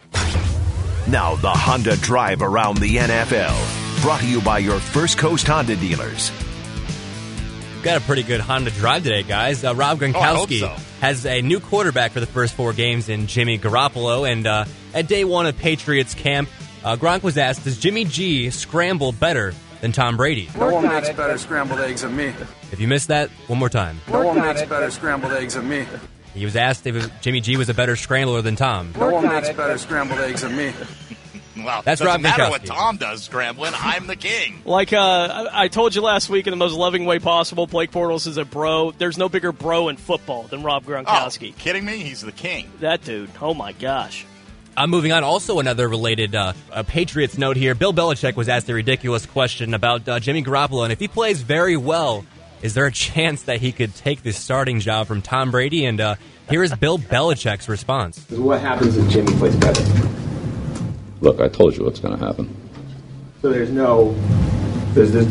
Now the Honda Drive around the NFL. Brought to you by your First Coast Honda dealers. We've got a pretty good Honda Drive today, guys. Rob Gronkowski has a new quarterback for the first 4 games in Jimmy Garoppolo. And at day 1 of Patriots camp, Gronk was asked, does Jimmy G scramble better than Tom Brady? No one makes better scrambled eggs than me. If you missed that, one more time. No one makes better scrambled eggs than me. He was asked if Jimmy G was a better scrambler than Tom. No one makes better scrambled eggs than me. Well, That's doesn't Rob matter Gronkowski. what Tom does scrambling. I'm the king. Like I told you last week in the most loving way possible, Blake Bortles is a bro. There's no bigger bro in football than Rob Gronkowski. Oh, kidding me? He's the king. That dude. Oh, my gosh. Moving on, also another related Patriots note here. Bill Belichick was asked a ridiculous question about Jimmy Garoppolo, and if he plays very well, is there a chance that he could take the starting job from Tom Brady? And here is Bill Belichick's response. What happens if Jimmy plays better? Look, I told you what's going to happen. So there's this.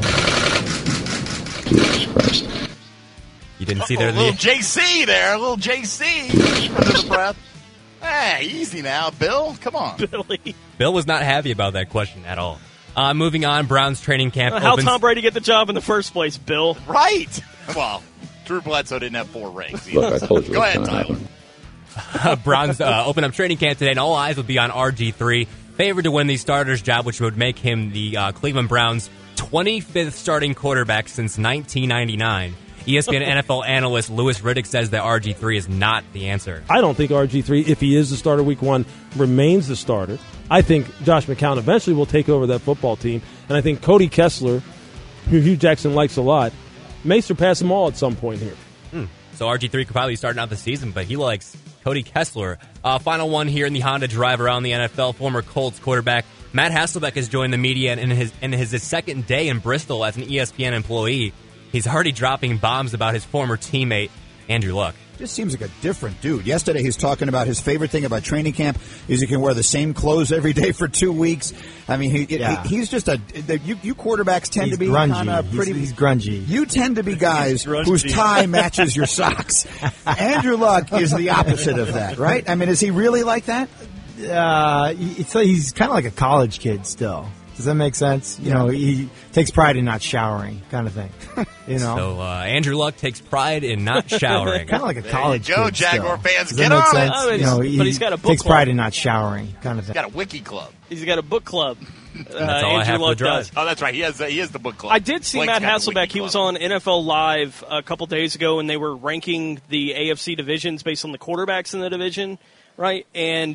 Jesus Christ. You didn't see there. A little JC there. A little JC under the breath. Hey, easy now, Bill. Come on. Billy. Bill was not happy about that question at all. Moving on, Browns training camp How opens. Tom Brady get the job in the first place, Bill? Right. Well, Drew Bledsoe didn't have 4 rings. Look, I told you Go what's ahead, going to Tyler. happen. Browns open up training camp today, and all eyes will be on RG3, favored to win the starter's job, which would make him the Cleveland Browns' 25th starting quarterback since 1999. ESPN NFL analyst Louis Riddick says that RG3 is not the answer. I don't think RG3, if he is the starter week 1, remains the starter. I think Josh McCown eventually will take over that football team, and I think Cody Kessler, who Hugh Jackson likes a lot, may surpass them all at some point here. So RG3 could probably be starting out the season, but he likes Cody Kessler. Final one here in the Honda drive around the NFL. Former Colts quarterback Matt Hasselbeck has joined the media in his second day in Bristol as an ESPN employee. He's already dropping bombs about his former teammate, Andrew Luck. Just seems like a different dude. Yesterday he's talking about his favorite thing about training camp is he can wear the same clothes every day for 2 weeks. I mean, he's just you quarterbacks tend to be kind of pretty. He's grungy. You tend to be guys whose tie matches your socks. Andrew Luck is the opposite of that, right? I mean, is he really like that? He's kind of like a college kid still. Does that make sense? You know, he takes pride in not showering, kind of thing. You know. So Andrew Luck takes pride in not showering. Kind of like a college kid. Go, Jaguar still. fans, Does get that make on sense? it. You know, but he's got a book takes club. pride in not showering, kind of thing. He's got a wiki club. He's got a book club. That's all I Andrew have for Luck the drive. does. Oh, that's right. He has the book club. I did see Blake's Matt got the wiki Hasselbeck. He was club. on NFL Live a couple days ago, and they were ranking the AFC divisions based on the quarterbacks in the division, right? And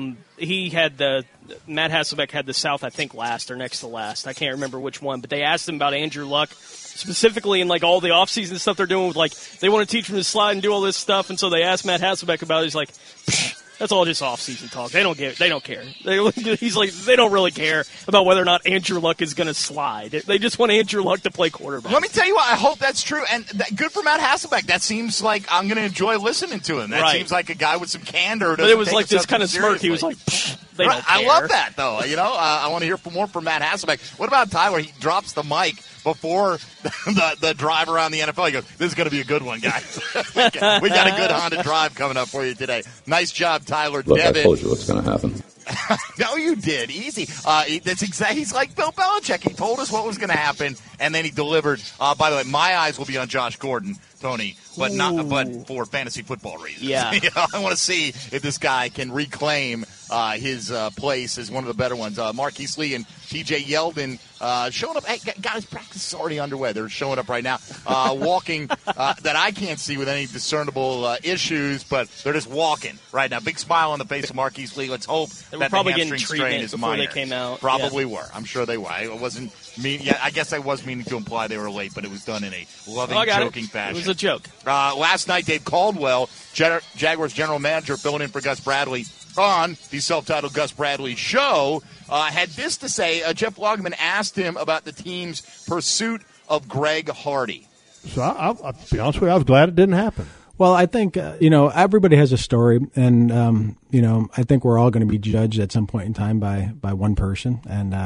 Matt Hasselbeck had the South, I think, last or next to last. I can't remember which one, but they asked him about Andrew Luck specifically in like all the offseason stuff they're doing with like they want to teach him to slide and do all this stuff, and so they asked Matt Hasselbeck about it. He's like, that's all just off-season talk. They don't care. He's like, they don't really care about whether or not Andrew Luck is going to slide. They just want Andrew Luck to play quarterback. Let me tell you what, I hope that's true. And good for Matt Hasselbeck. That seems like I'm going to enjoy listening to him. That Right. seems like a guy with some candor. But it was like this kind of smirk. He was like, they don't care. I love that, though. You know, I want to hear more from Matt Hasselbeck. What about Tyler? He drops the mic before the drive around the NFL. He goes, this is going to be a good one, guys. we got a good Honda drive coming up for you today. Nice job, Tyler. Look, Devin. I told you what's going to happen. No, you did. Easy. That's exactly. He's like Bill Belichick. He told us what was going to happen, and then he delivered. By the way, my eyes will be on Josh Gordon, Tony, but for fantasy football reasons. Yeah. You know, I want to see if this guy can reclaim his place as one of the better ones. Marquise Lee and T.J. Yeldon showing up. Hey, guys, practice is already underway. They're showing up right now, walking that I can't see with any discernible issues, but they're just walking right now. Big smile on the face of Marquise Lee. Let's hope They were that probably the getting hamstring strain treatment is before minor. they came out. Probably were. I'm sure they were. I wasn't mean. Yeah, I guess I was meaning to imply they were late, but it was done in a loving, joking fashion. It was a joke. Last night, Dave Caldwell, Jaguars general manager, filling in for Gus Bradley on the self-titled Gus Bradley Show, had this to say. Jeff Loggeman asked him about the team's pursuit of Greg Hardy. So I'll be honest with you, I was glad it didn't happen. Well, I think, everybody has a story, and, I think we're all going to be judged at some point in time by one person.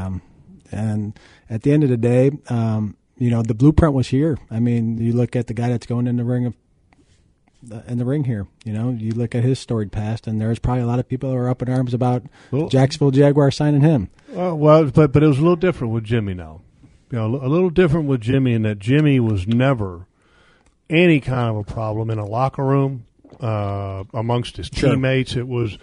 And at the end of the day, the blueprint was here. I mean, you look at the guy that's going in the ring here. You look at his storied past, and there's probably a lot of people who are up in arms about Jacksonville Jaguars signing him. But it was a little different with Jimmy now. A little different with Jimmy in that Jimmy was never any kind of a problem in a locker room amongst his teammates. It was,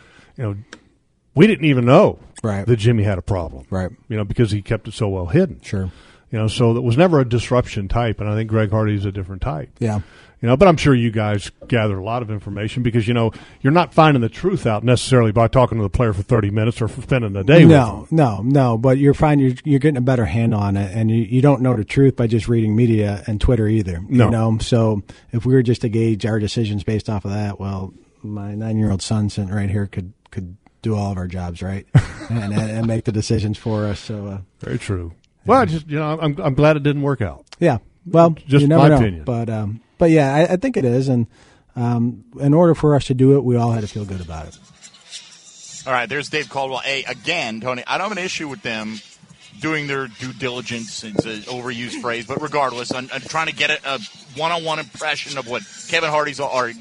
we didn't even know that Jimmy had a problem, right? Because he kept it so well hidden. Sure. So that was never a disruption type, and I think Greg Hardy's a different type. Yeah. But I'm sure you guys gather a lot of information because, you're not finding the truth out necessarily by talking to the player for 30 minutes or for spending a day with them. No. But you're getting a better handle on it, and you don't know the truth by just reading media and Twitter either. No. So if we were just to gauge our decisions based off of that, well, my 9-year-old son sitting right here could do all of our jobs, right, and make the decisions for us. So very true. Well, I'm glad it didn't work out. Yeah. Well, just you never my know. opinion. But yeah, I think it is, and in order for us to do it, we all had to feel good about it. All right, there's Dave Caldwell. Hey, again, Tony, I don't have an issue with them doing their due diligence. It's an overused phrase, but regardless, I'm trying to get a one-on-one impression of what Kevin Hardy's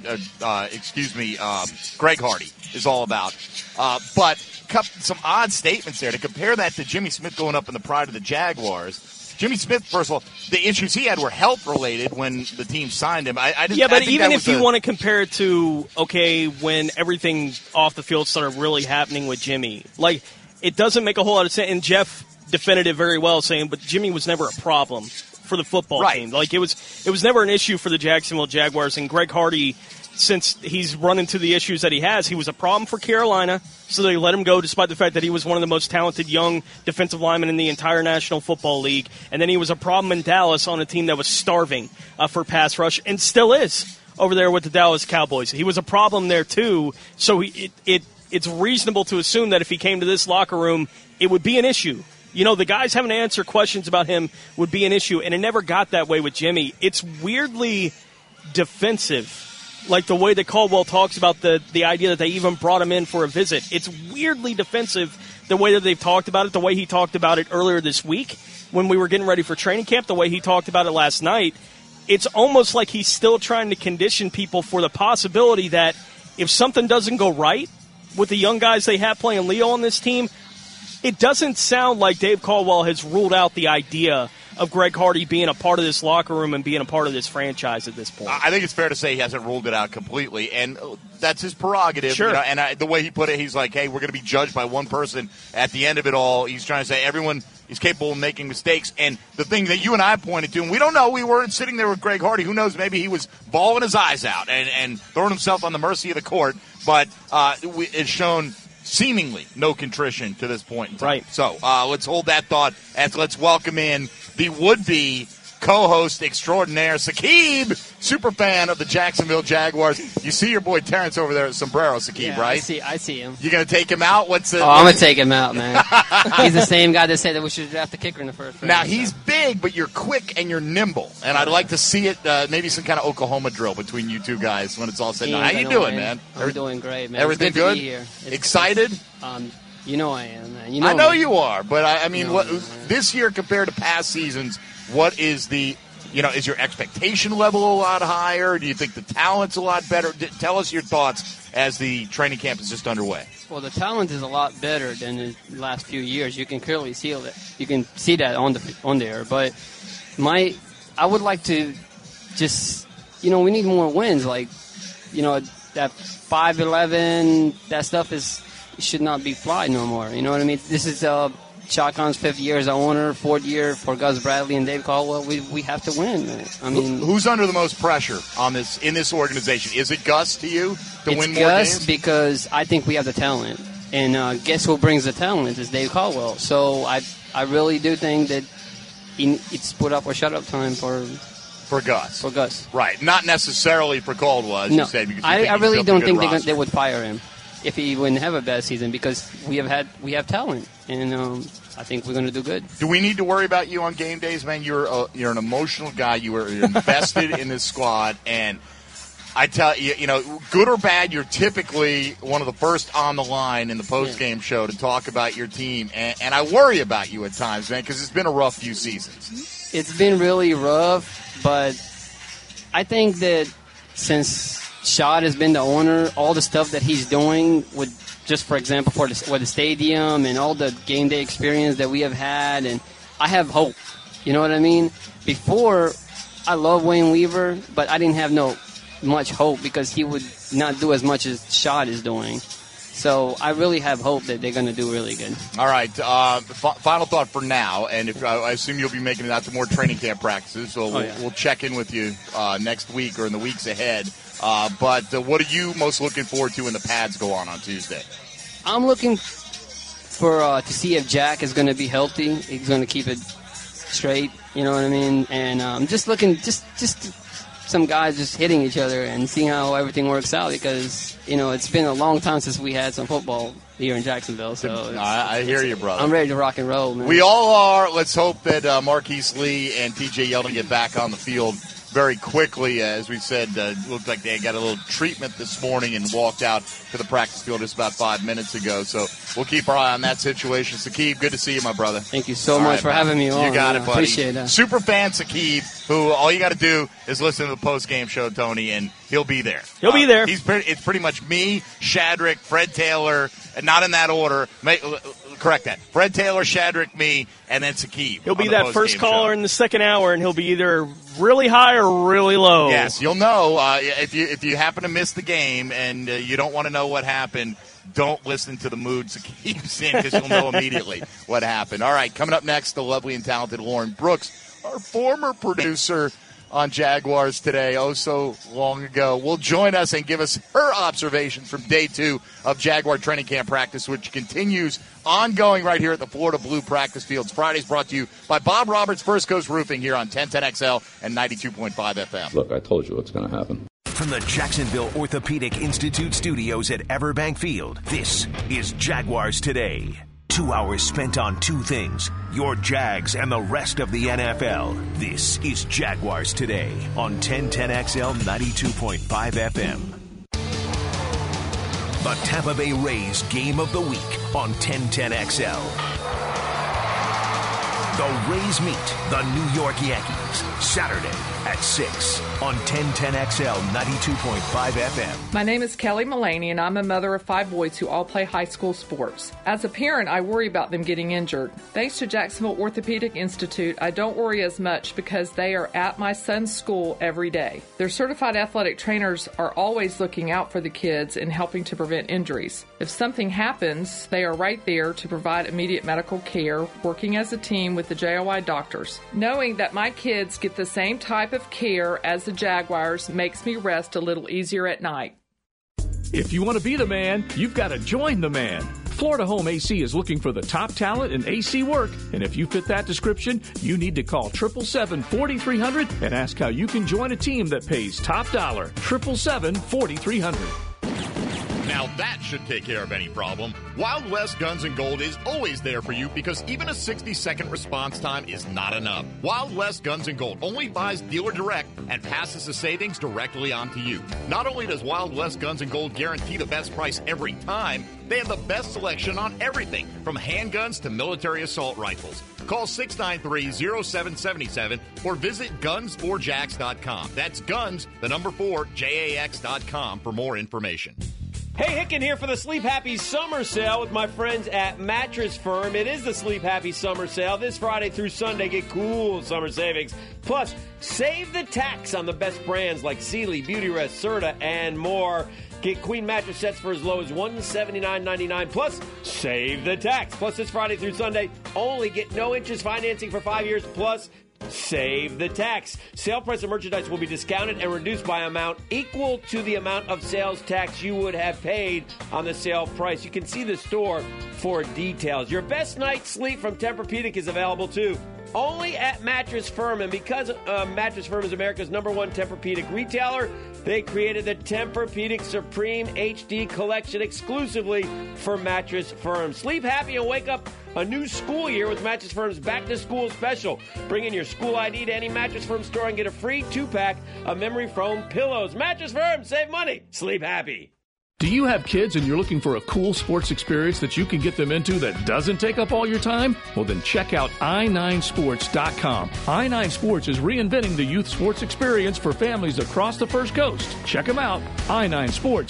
Greg Hardy is all about. But some odd statements there to compare that to Jimmy Smith going up in the pride of the Jaguars. Jimmy Smith, first of all, the issues he had were health-related when the team signed him. But even if you want to compare it to, when everything off the field started really happening with Jimmy, it doesn't make a whole lot of sense. And Jeff defended it very well, saying, but Jimmy was never a problem for the football team. It was never an issue for the Jacksonville Jaguars. And Greg Hardy, since he's run into the issues that he has, he was a problem for Carolina, so they let him go despite the fact that he was one of the most talented young defensive linemen in the entire National Football League. And then he was a problem in Dallas on a team that was starving for pass rush, and still is over there with the Dallas Cowboys. He was a problem there too, so it's reasonable to assume that if he came to this locker room, it would be an issue. The guys having to answer questions about him would be an issue, and it never got that way with Jimmy. It's weirdly defensive. Like the way that Caldwell talks about the idea that they even brought him in for a visit. It's weirdly defensive the way that they've talked about it, the way he talked about it earlier this week when we were getting ready for training camp, the way he talked about it last night. It's almost like he's still trying to condition people for the possibility that if something doesn't go right with the young guys they have playing Leo on this team, it doesn't sound like Dave Caldwell has ruled out the idea of Greg Hardy being a part of this locker room and being a part of this franchise at this point. I think it's fair to say he hasn't ruled it out completely, and that's his prerogative. Sure. And the way he put it, he's like, hey, we're going to be judged by one person at the end of it all. He's trying to say everyone is capable of making mistakes. And the thing that you and I pointed to, and we don't know, we weren't sitting there with Greg Hardy. Who knows, maybe he was bawling his eyes out and throwing himself on the mercy of the court. But it's shown seemingly no contrition to this point in time. Right. So let's hold that thought and let's welcome in the would-be co-host extraordinaire, Sakib, super fan of the Jacksonville Jaguars. You see your boy Terrence over there at Sombrero, Sakib, right? I see him. You going to take him out? I'm going to take him out, man. He's the same guy that said that we should draft the kicker in the first round. Now, he's big, but you're quick and you're nimble. And I'd like to see it, maybe some kind of Oklahoma drill between you two guys when it's all said and done. How you doing, man? I'm doing great, man. Everything it's good? good? To be here. Excited? You know I am, man. I know you are, but I mean, this year compared to past seasons, what is is your expectation level a lot higher? Do you think the talent's a lot better? Tell us your thoughts as the training camp is just underway. Well, the talent is a lot better than the last few years. You can clearly see it. You can see that on there. But I would like to just, we need more wins. That 5-11, that stuff should not be fly no more. You know what I mean? This is Shotgun's 5th year as an owner, 4th year for Gus Bradley and Dave Caldwell. We have to win, man. I mean, who's under the most pressure in this organization? Is it Gus to you to win more Gus games? Because I think we have the talent, and guess who brings the talent? Is Dave Caldwell. So I really do think that it's put up or shut up time for Gus. For Gus, right? Not necessarily for Caldwell, as you say. Because I really don't think they would fire him if he wouldn't have a bad season, because we have talent, and I think we're going to do good. Do we need to worry about you on game days, man? You're an emotional guy. You're invested in this squad, and I tell you, good or bad, you're typically one of the first on the line in the post-game show to talk about your team, and I worry about you at times, man, because it's been a rough few seasons. It's been really rough, but I think that since Shad has been the owner, all the stuff that he's doing with, just for example, for the stadium and all the game day experience that we have had, and I have hope. You know what I mean? Before, I love Wayne Weaver, but I didn't have much hope because he would not do as much as Shad is doing. So I really have hope that they're going to do really good. All right. Final thought for now, and if I assume you'll be making it out to more training camp practices, so we'll check in with you next week or in the weeks ahead. But what are you most looking forward to when the pads go on Tuesday? I'm looking for to see if Jack is going to be healthy. He's going to keep it straight, you know what I mean? And I'm just looking, just some guys just hitting each other and seeing how everything works out, because, you know, it's been a long time since we had some football here in Jacksonville. So I hear you, brother. I'm ready to rock and roll, man. We all are. Let's hope that Marquise Lee and TJ Yeldon get back on the field very quickly. As we said, looked like they got a little treatment this morning and walked out to the practice field just about 5 minutes ago. So we'll keep our eye on that situation. Sakib, good to see you, my brother. Thank you so much for having me on. You got it, buddy. Appreciate that. Super fan Sakib, who all you got to do is listen to the post-game show, Tony, and he'll be there. He'll be there. It's pretty much me, Shadrick, Fred Taylor, and not in that order. Correct that. Fred Taylor, Shadrick, me, and then Sakib. He'll be that first caller in the second hour, and he'll be either really high or really low. Yes, you'll know if you happen to miss the game and you don't want to know what happened. Don't listen to the mood Sakib's in, because you'll know immediately what happened. All right, coming up next, the lovely and talented Lauren Brooks, our former producer on Jaguars Today, so long ago, will join us and give us her observations from day 2 of Jaguar training camp practice, which continues ongoing right here at the Florida Blue practice fields. Fridays brought to you by Bob Roberts First Coast Roofing here on 1010XL and 92.5 FM. Look, I told you what's going to happen. From the Jacksonville Orthopedic Institute studios at Everbank Field, this is Jaguars Today. 2 hours spent on two things: your Jags and the rest of the NFL. This is Jaguars Today on 1010XL 92.5 FM. The Tampa Bay Rays Game of the Week on 1010XL. The Rays meet the New York Yankees Saturday at 6 on 1010XL 92.5 FM. My name is Kelly Mullaney, and I'm a mother of 5 boys who all play high school sports. As a parent, I worry about them getting injured. Thanks to Jacksonville Orthopedic Institute, I don't worry as much because they are at my son's school every day. Their certified athletic trainers are always looking out for the kids and helping to prevent injuries. If something happens, they are right there to provide immediate medical care, working as a team with the JOI doctors. Knowing that my kids get the same type of care as the Jaguars makes me rest a little easier at night. If you want to be the man, you've got to join the man. Florida Home AC is looking for the top talent in AC work, and if you fit that description, you need to call 777-4300 and ask how you can join a team that pays top dollar. 777-4300. Now that should take care of any problem. Wild West Guns & Gold is always there for you, because even a 60-second response time is not enough. Wild West Guns & Gold only buys dealer direct and passes the savings directly on to you. Not only does Wild West Guns & Gold guarantee the best price every time, they have the best selection on everything, from handguns to military assault rifles. Call 693-0777 or visit guns4jax.com. That's guns, the number 4, JAX.com for more information. Hey, Hicken here for the Sleep Happy Summer Sale with my friends at Mattress Firm. It is the Sleep Happy Summer Sale. This Friday through Sunday, get cool summer savings. Plus, save the tax on the best brands like Sealy, Beautyrest, Serta, and more. Get queen mattress sets for as low as $179.99. Plus, save the tax. Plus, this Friday through Sunday, only get no interest financing for 5 years. Plus, save the tax. Sale price of merchandise will be discounted and reduced by amount equal to the amount of sales tax you would have paid on the sale price. You can see the store for details. Your best night's sleep from Tempur-Pedic is available too, only at Mattress Firm. And because Mattress Firm is America's #1 Tempur-Pedic retailer, they created the Tempur-Pedic Supreme HD collection exclusively for Mattress Firm. Sleep happy and wake up a new school year with Mattress Firm's Back to School Special. Bring in your school ID to any Mattress Firm store and get a free 2-pack of memory foam pillows. Mattress Firm, save money. Sleep happy. Do you have kids and you're looking for a cool sports experience that you can get them into that doesn't take up all your time? Well, then check out i9sports.com. i9 Sports is reinventing the youth sports experience for families across the First Coast. Check them out,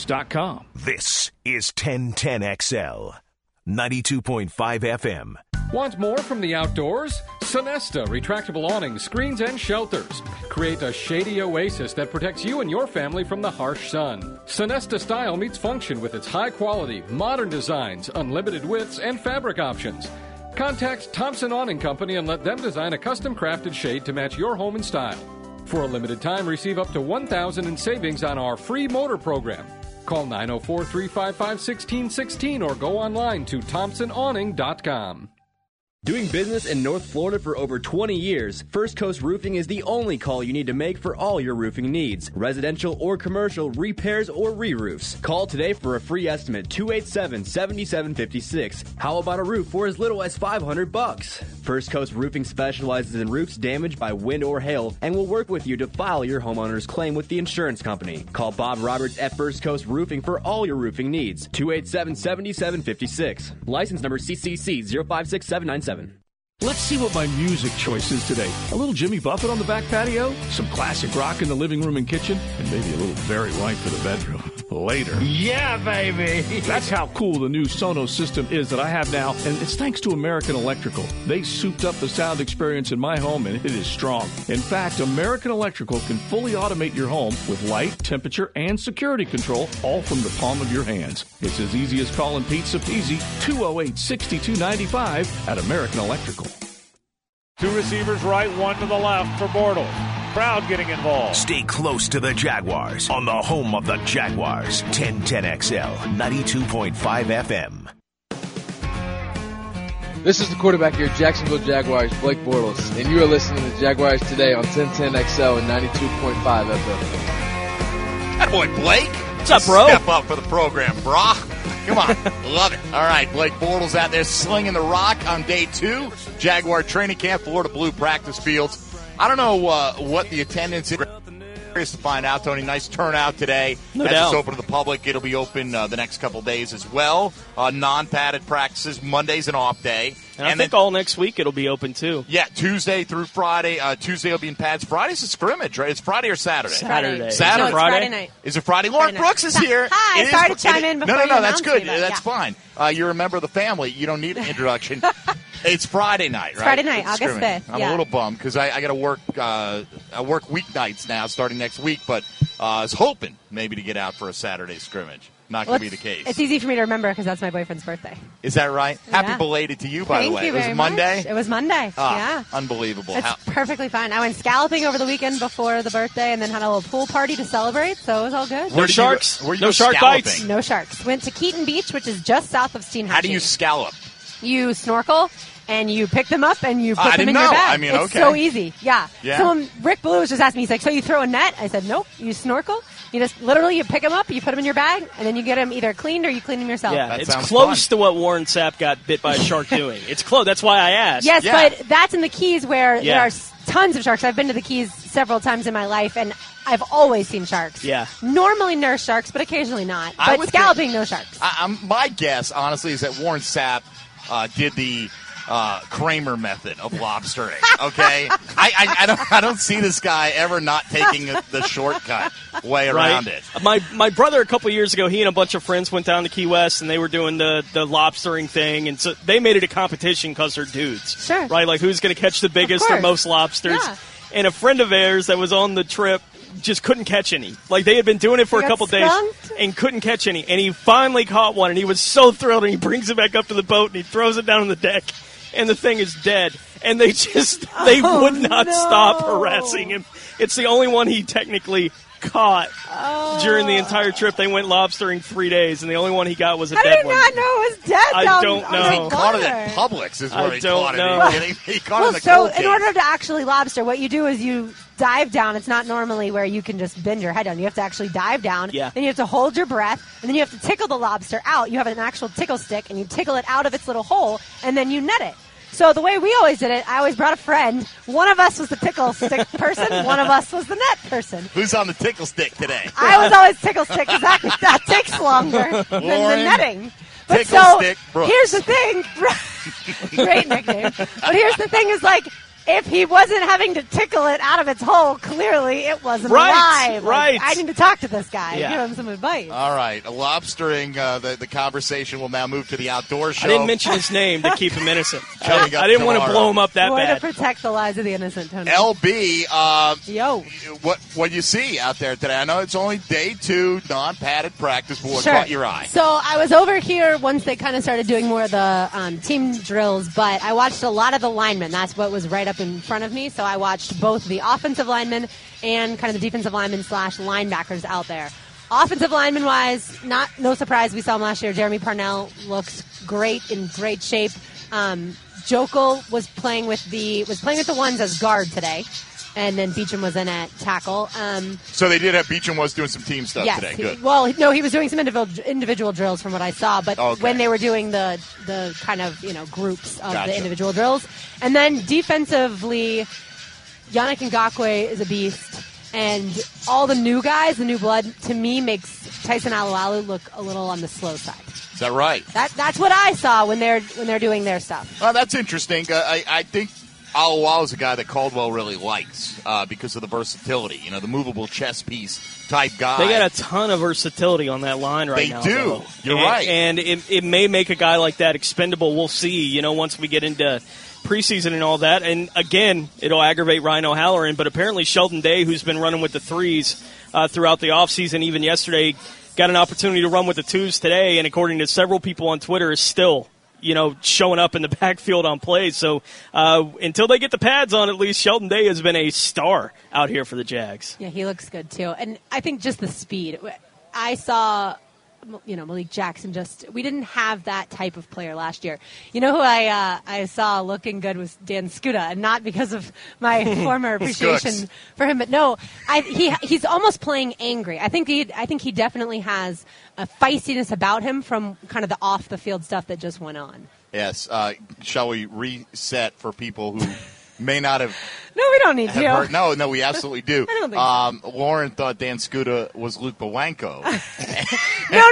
i9sports.com. This is 1010XL, 92.5 FM. Want more from the outdoors? Sonesta retractable awnings, screens, and shelters. Create a shady oasis that protects you and your family from the harsh sun. Sonesta style meets function with its high quality, modern designs, unlimited widths, and fabric options. Contact Thompson Awning Company and let them design a custom crafted shade to match your home and style. For a limited time, receive up to $1,000 in savings on our free motor program. Call 904-355-1616 or go online to thompsonawning.com. Doing business in North Florida for over 20 years, First Coast Roofing is the only call you need to make for all your roofing needs. Residential or commercial, repairs or re-roofs. Call today for a free estimate, 287-7756. How about a roof for as little as $500? First Coast Roofing specializes in roofs damaged by wind or hail and will work with you to file your homeowner's claim with the insurance company. Call Bob Roberts at First Coast Roofing for all your roofing needs, 287-7756. License number CCC 056797. Let's see what my music choice is today. A little Jimmy Buffett on the back patio, some classic rock in the living room and kitchen, and maybe a little Barry White for the bedroom. Later. Yeah, baby! That's how cool the new Sonos system is that I have now, and it's thanks to American Electrical. They souped up the sound experience in my home, and it is strong. In fact, American Electrical can fully automate your home with light, temperature, and security control, all from the palm of your hands. It's as easy as calling Pizza Peasy 208-6295 at American Electrical. Two receivers right, one to the left for Bortles. Crowd getting involved. Stay close to the Jaguars on the home of the Jaguars. 1010XL, 92.5 FM. This is the quarterback of your Jacksonville Jaguars, Blake Bortles, and you are listening to Jaguars Today on 1010XL and 92.5 FM. Attaboy, Blake. What's up, bro? Step up for the program, brah. Come on. Love it. All right, Blake Bortles out there slinging the rock on day 2. Jaguar training camp, Florida Blue practice fields. I don't know what the attendance is. Curious to find out, Tony. Nice turnout today. No As doubt. it's open to the public, it'll be open the next couple days as well. Non-padded practices. Monday's an off day. And I think all next week it'll be open, too. Yeah, Tuesday through Friday. Tuesday will be in pads. Friday's a scrimmage, right? It's Friday or Saturday? Saturday. No, it's Friday night. Is it Friday? Lauren Brooks is here. Hi, It is sorry to Fr- chime it- in before No, you that's announced good. me, but That's fine. You're a member of the family. You don't need an introduction. It's Friday night, right? Friday night, It's August scrimmage. 5th, I'm yeah. a little bummed because I got to work. I work weeknights now, starting next week. But I was hoping maybe to get out for a Saturday scrimmage. Not going to be the case. It's easy for me to remember because that's my boyfriend's birthday. Is that right? Happy Yeah. belated to you, by Thank the way. you It was very Monday. much. It was Monday. Yeah. Unbelievable. It's perfectly fine. I went scalloping over the weekend before the birthday and then had a little pool party to celebrate, so it was all good. Where did you go- where you go shark scalloping? bites. No sharks. Went to Keaton Beach, which is just south of Steenhatchee. How do you scallop? You snorkel and you pick them up and you I put them didn't in your know. bag. I mean, it's okay. so easy. Yeah. Yeah. So when Rick Blue was just asking me, he's like, so you throw a net? I said, nope. You snorkel. You just literally you pick them up, you put them in your bag, and then you get them either cleaned or you clean them yourself. Yeah, it's close to what Warren Sapp got bit by a shark doing. It's close. That's why I asked. Yes, but that's in the Keys where Yeah. there are tons of sharks. I've been to the Keys several times in my life, and I've always seen sharks. Yeah. Normally nurse sharks, but occasionally not. I But would scalloping, no sharks. My guess, honestly, is that Warren Sapp did the Kramer method of lobstering. Okay, I don't see this guy ever not taking the shortcut way around it. My brother a couple years ago, he and a bunch of friends went down to Key West and they were doing the lobstering thing, and so they made it a competition because they're dudes, sure, right? Like who's going to catch the biggest or most lobsters? Yeah. And a friend of theirs that was on the trip just couldn't catch any. Like they had been doing it for a couple days and couldn't catch any, and he finally caught one, and he was so thrilled, and he brings it back up to the boat and he throws it down on the deck. And the thing is dead. And they would not stop harassing him. It's the only one he technically caught during the entire trip. They went lobstering 3 days, and the only one he got was a dead one. I did not know it was dead. I don't know. He caught it at Publix is where I he don't caught know. it. He caught it in the so cold in case. order to actually lobster, what you do is you dive down. It's not normally where you can just bend your head down. You have to actually dive down. Yeah. Then you have to hold your breath, and then you have to tickle the lobster out. You have an actual tickle stick, and you tickle it out of its little hole, and then you net it. So the way we always did it, I always brought a friend. One of us was the tickle stick person. One of us was the net person. Who's on the tickle stick today? I was always tickle stick because that takes longer than the Lauren, netting. But Tickle so Stick Brooks. here's the thing. Great nickname. But here's the thing is like if he wasn't having to tickle it out of its hole, clearly it wasn't Right, alive. right. I need to talk to this guy Yeah. and give him some advice. All right, lobstering the conversation will now move to the outdoor show. I didn't mention his name to keep him innocent. Coming up I didn't want to tomorrow. blow him up that Way bad. to protect the lives of the innocent, Tony. LB, Yo. what you see out there today? I know it's only day 2, non-padded practice, but what Sure. caught your eye? So I was over here once they kind of started doing more of the team drills, but I watched a lot of the linemen. That's what was right up in front of me. So I watched both the offensive linemen and kind of the defensive linemen / linebackers out there. Offensive lineman wise, no surprise. We saw him last year. Jeremy Parnell looks great, in great shape. Jokel was playing with the ones as guard today. And then Beecham was in at tackle. So they did have Beecham was doing some team stuff yes, today. Good. He was doing some individual drills from what I saw, but when they were doing the kind of groups of the individual drills, and then defensively, Yannick Ngakoue is a beast, and all the new guys, the new blood, to me makes Tyson Alualu look a little on the slow side. Is that right? That's what I saw when they're doing their stuff. Oh, that's interesting. I think Alualu is a guy that Caldwell really likes because of the versatility, the movable chess piece type guy. They got a ton of versatility on that line right now. They do. Though. You're right. And it may make a guy like that expendable. We'll see, once we get into preseason and all that. And, again, it'll aggravate Ryan O'Halloran. But apparently Sheldon Day, who's been running with the threes throughout the offseason, even yesterday, got an opportunity to run with the twos today. And according to several people on Twitter, is still showing up in the backfield on plays. So until they get the pads on, at least Sheldon Day has been a star out here for the Jags. Yeah, he looks good too. And I think just the speed. I saw, Malik Jackson we didn't have that type of player last year. Who I saw looking good was Dan Skuta, and not because of my former appreciation for him, but no, he's almost playing angry. I think he definitely has a feistiness about him from kind of the off the field stuff that just went on. Yes. Shall we reset for people who may not have? No, we don't need to. Heard, no, we absolutely do. I don't think so. Lauren thought Dan Skuta was Luke Bowanko. No.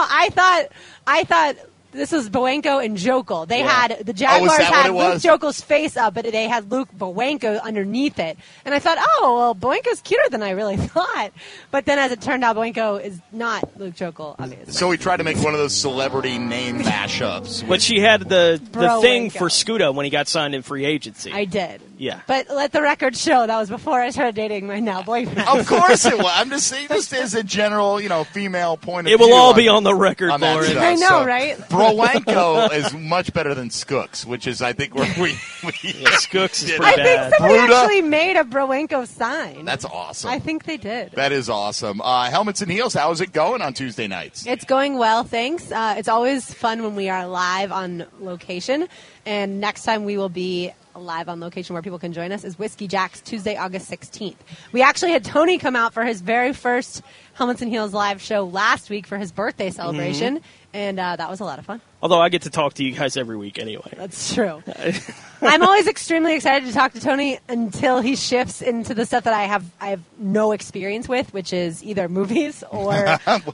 I thought this was Bowanko and Jokel. They had the Jaguars had Luke Jokel's face up, but they had Luke Bowanko underneath it. And I thought, Bowanko's cuter than I really thought. But then, as it turned out, Bowanko is not Luke Jokel, obviously. So we tried to make one of those celebrity name mashups. But she had the thing for Skuta when he got signed in free agency. I did. Yeah. But let the record show that was before I started dating my now boyfriend. Of course it was. I'm just saying this is a general, female point of view. It will all be on the record, Lauren. I know, right? Bowanko is much better than Skooks, which is, I think, where we Skooks is pretty I bad. think somebody actually made a Bowanko sign. That's awesome. I think they did. That is awesome. Helmets and Heels, how is it going on Tuesday nights? It's going well, thanks. It's always fun when we are live on location. And next time we will be live on location where people can join us is Whiskey Jack's Tuesday, August 16th. We actually had Tony come out for his very first Helmets and Heels live show last week for his birthday celebration, and that was a lot of fun. Although I get to talk to you guys every week anyway. That's true. I'm always extremely excited to talk to Tony until he shifts into the stuff that I have no experience with, which is either movies or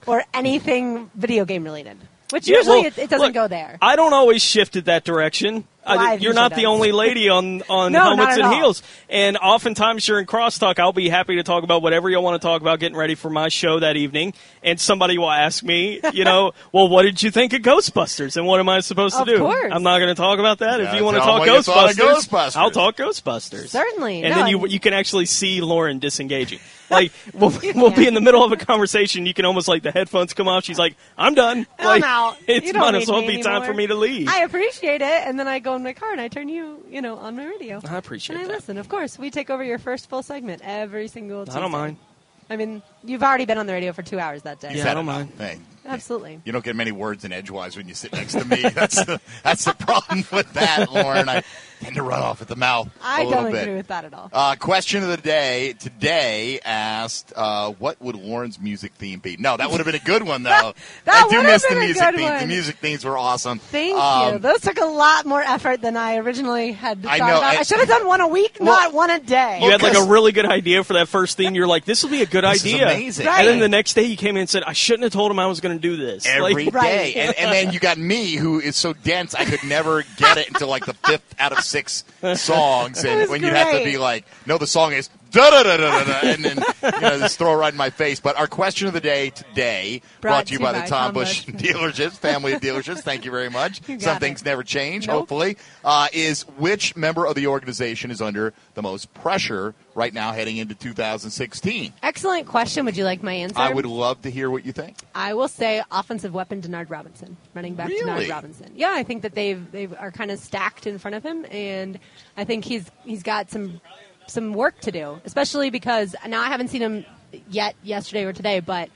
anything video game related. Which usually it doesn't go there. I don't always shift it that direction. You're not the only lady on Helmets and Heels. And oftentimes you're in crosstalk. I'll be happy to talk about whatever you want to talk about getting ready for my show that evening. And somebody will ask me, well, what did you think of Ghostbusters? And what am I supposed to do? Of course. I'm not going to talk about that. Yeah, if you want to talk Ghostbusters, I'll talk Ghostbusters. Certainly. And then you can actually see Lauren disengaging. Like, we'll be in the middle of a conversation. You can almost, the headphones come off. She's like, I'm done. I'm out. It might as well be time for me to leave. I appreciate it. And then I go in my car and I turn you, on my radio. I appreciate that. And I listen. Of course, we take over your first full segment every single Tuesday. I don't mind. I mean, you've already been on the radio for 2 hours that day. Yeah, I don't mind. Hey. Absolutely. You don't get many words in edgewise when you sit next to me. That's the problem with that, Lauren. I tend to run off at the mouth I a little don't bit. agree with that at all. Question of the day today asked, what would Lauren's music theme be? No, that would have been a good one, though. I do miss the music themes. One. The music themes were awesome. Thank you. Those took a lot more effort than I originally had thought about. I should have done one a week, not one a day. You had a really good idea for that first theme. You're like, this will be a good idea. Amazing. Right. And then the next day you came in and said, I shouldn't have told him I was going to do this. Every day. And then you got me, who is so dense I could never get it until the 5th out of 6 songs, and when you have to be like, no, the song is da-da-da-da-da-da, and then just throw it right in my face. But our question of the day today, brought to you by the Tom Busch Dealerships, family of dealerships. Thank you very much. Some things never change, hopefully, is which member of the organization is under the most pressure right now heading into 2016? Excellent question. Would you like my answer? I would love to hear what you think. I will say offensive weapon Denard Robinson, running back Denard Robinson. Yeah, I think that they are kind of stacked in front of him, and I think he's got some work to do, especially because now I haven't seen him yet yesterday or today, but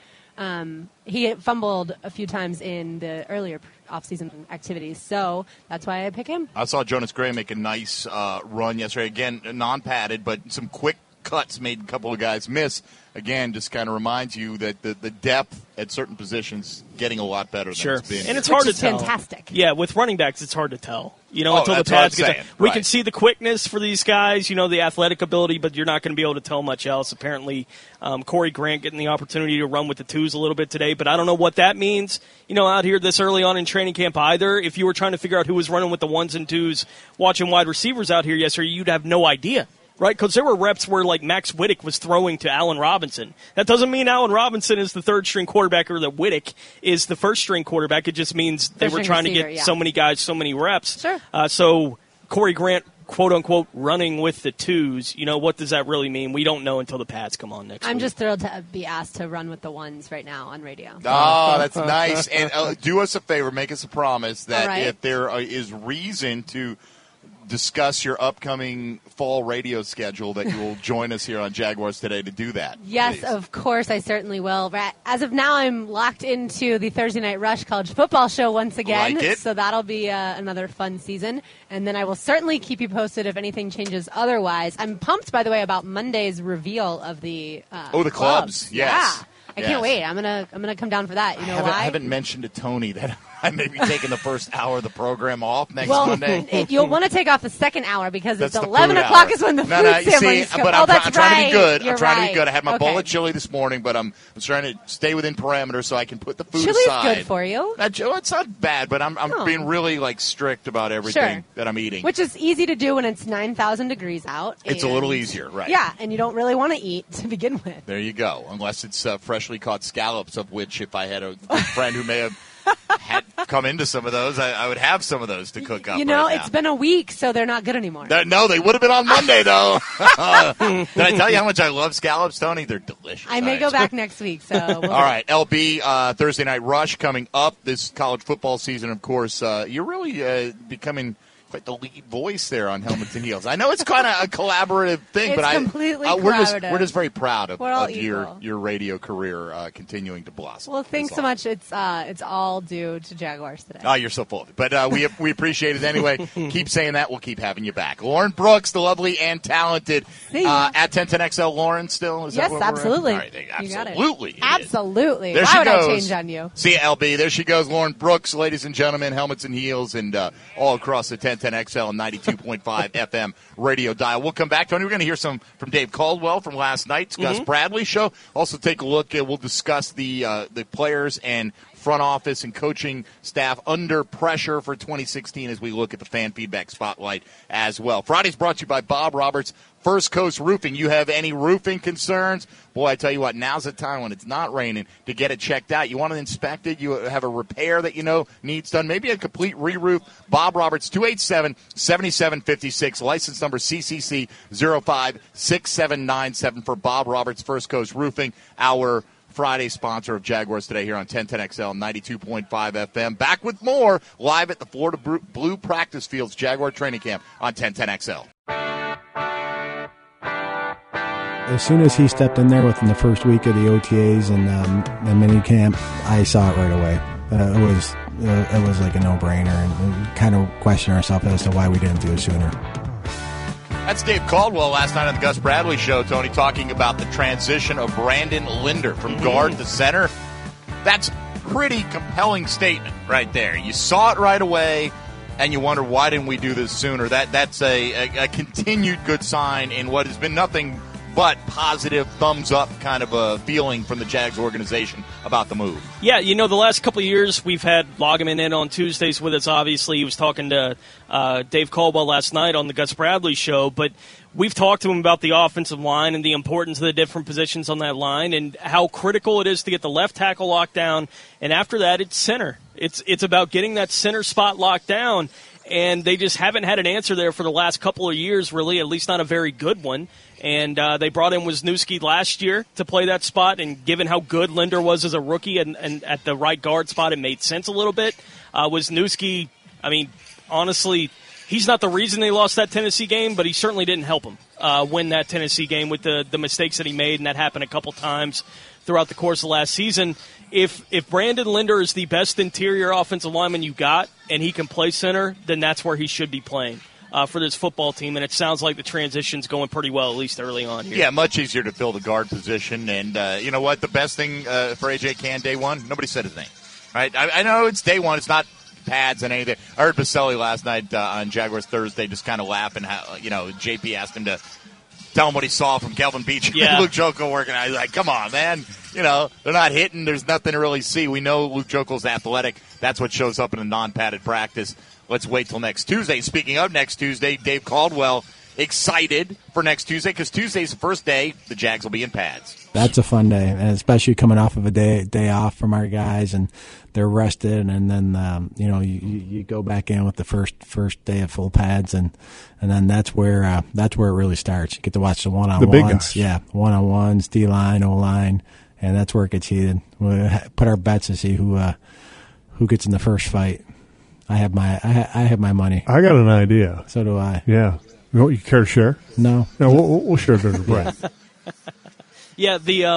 he fumbled a few times in the earlier offseason activities, so that's why I pick him. I saw Jonas Gray make a nice run yesterday. Again, non-padded, but some quick cuts made a couple of guys miss. Again, just kind of reminds you that the depth at certain positions getting a lot better than it's been. And it's hard to tell. Fantastic. Yeah, with running backs, it's hard to tell. Until the pads get we can see the quickness for these guys, the athletic ability, but you're not going to be able to tell much else. Apparently, Corey Grant getting the opportunity to run with the 2s a little bit today, but I don't know what that means, out here this early on in training camp either. If you were trying to figure out who was running with the 1s and 2s, watching wide receivers out here yesterday, you'd have no idea. Right, because there were reps where, like, Max Whittick was throwing to Allen Robinson. That doesn't mean Allen Robinson is the third-string quarterback or that Whittick is the first-string quarterback. It just means they were trying to get so many guys, so many reps. Sure. So Corey Grant, quote-unquote, running with the 2s, what does that really mean? We don't know until the pads come on next week. I'm just thrilled to be asked to run with the 1s right now on radio. Oh, that's nice. And do us a favor, make us a promise that if there is reason to discuss your upcoming fall radio schedule, that you will join us here on Jaguars Today to do that. Yes, please. Of course, I certainly will. As of now, I'm locked into the Thursday Night Rush college football show once again. Like it. So that'll be another fun season. And then I will certainly keep you posted if anything changes otherwise. I'm pumped, by the way, about Monday's reveal of the the clubs. Yes. Yeah. I can't wait. I'm gonna come down for that. You know why? I haven't mentioned to Tony that I may be taking the first hour of the program off next Monday. You'll want to take off the second hour because it's 11 o'clock is when the food samples come. But I'm trying to be good. I'm trying to be good. I had my bowl of chili this morning, but I'm trying to stay within parameters so I can put the food aside. Chili's good for you. It's not bad, but I'm being really strict about everything that I'm eating. Which is easy to do when it's 9,000 degrees out. It's a little easier, right? Yeah, and you don't really want to eat to begin with. There you go. Unless it's freshly caught scallops, of which if I had a good friend who may have had come into some of those, I would have some of those to cook up. It's been a week, so they're not good anymore. No, they would have been on Monday, though. Did I tell you how much I love scallops, Tony? They're delicious. I may go back next week. So all right, LB, Thursday Night Rush coming up this college football season, of course. You're really becoming quite the lead voice there on Helmets and Heels. I know it's kind of a collaborative thing, but completely collaborative. We're just very proud of your radio career continuing to blossom. Well, thanks so much. It's all due to Jaguars Today. Oh, you're so full of it. But we appreciate it anyway. Keep saying that. We'll keep having you back. Lauren Brooks, the lovely and talented, at 1010XL. Lauren still? Is yes, that absolutely. All right, absolutely. Absolutely. There Why she would goes. I change on you? See you, LB. There she goes, Lauren Brooks, ladies and gentlemen, Helmets and Heels, and all across the 1010XL and 92.5 FM radio dial. We'll come back, Tony. We're going to hear some from Dave Caldwell from last night's Gus Bradley show. Also take a look. We'll discuss the players and front office and coaching staff under pressure for 2016 as we look at the fan feedback spotlight as well. Friday's brought to you by Bob Roberts, First Coast Roofing. You have any roofing concerns? Boy, I tell you what, now's the time when it's not raining to get it checked out. You want it inspected? You have a repair that you know needs done? Maybe a complete re-roof? Bob Roberts, 287-7756, license number CCC 056797 for Bob Roberts, First Coast Roofing, our Friday sponsor of Jaguars Today here on 1010XL 92.5 FM. Back with more live at the Florida Blue Practice Fields Jaguar Training Camp on 1010XL. As soon as he stepped in there within the first week of the OTAs and the mini camp, I saw it right away. It was like a no-brainer, and we kind of questioned ourselves as to why we didn't do it sooner. That's Dave Caldwell last night on the Gus Bradley Show, Tony, talking about the transition of Brandon Linder from guard to center. That's a pretty compelling statement right there. You saw it right away, and you wonder, why didn't we do this sooner? That's a continued good sign in what has been nothing but positive, thumbs-up kind of a feeling from the Jags organization about the move. Yeah, the last couple of years we've had Loggeman in on Tuesdays with us, obviously. He was talking to Dave Caldwell last night on the Gus Bradley show, but we've talked to him about the offensive line and the importance of the different positions on that line and how critical it is to get the left tackle locked down, and after that it's center. It's about getting that center spot locked down, and they just haven't had an answer there for the last couple of years, really, at least not a very good one. And they brought in Wisniewski last year to play that spot, and given how good Linder was as a rookie and at the right guard spot, it made sense a little bit. Wisniewski, honestly, he's not the reason they lost that Tennessee game, but he certainly didn't help them win that Tennessee game with the mistakes that he made, and that happened a couple times throughout the course of last season. If Brandon Linder is the best interior offensive lineman you got, and he can play center, then that's where he should be playing for this football team, and it sounds like the transition's going pretty well, at least early on here. Yeah, much easier to fill the guard position, and you know what? The best thing for A.J. Cann day one, nobody said his name, right? I know it's day one. It's not pads and anything. I heard Baselli last night on Jaguars Thursday just kind of laughing how, JP asked him to tell him what he saw from Kelvin Beach and Luke Joeckel working out. He's like, come on, man. They're not hitting. There's nothing to really see. We know Luke Joeckel's athletic. That's what shows up in a non-padded practice. Let's wait till next Tuesday. Speaking of next Tuesday, Dave Caldwell excited for next Tuesday because Tuesday's the first day the Jags will be in pads. That's a fun day, and especially coming off of a day off from our guys, and they're rested, and then you go back in with the first day of full pads, and then that's where it really starts. You get to watch the one-on-ones, one-on-ones, D-line, O-line, and that's where it gets heated. We put our bets to see who gets in the first fight. I have my money. I got an idea. So do I. Yeah. You care to share? No. No, we'll share during the break. Yeah,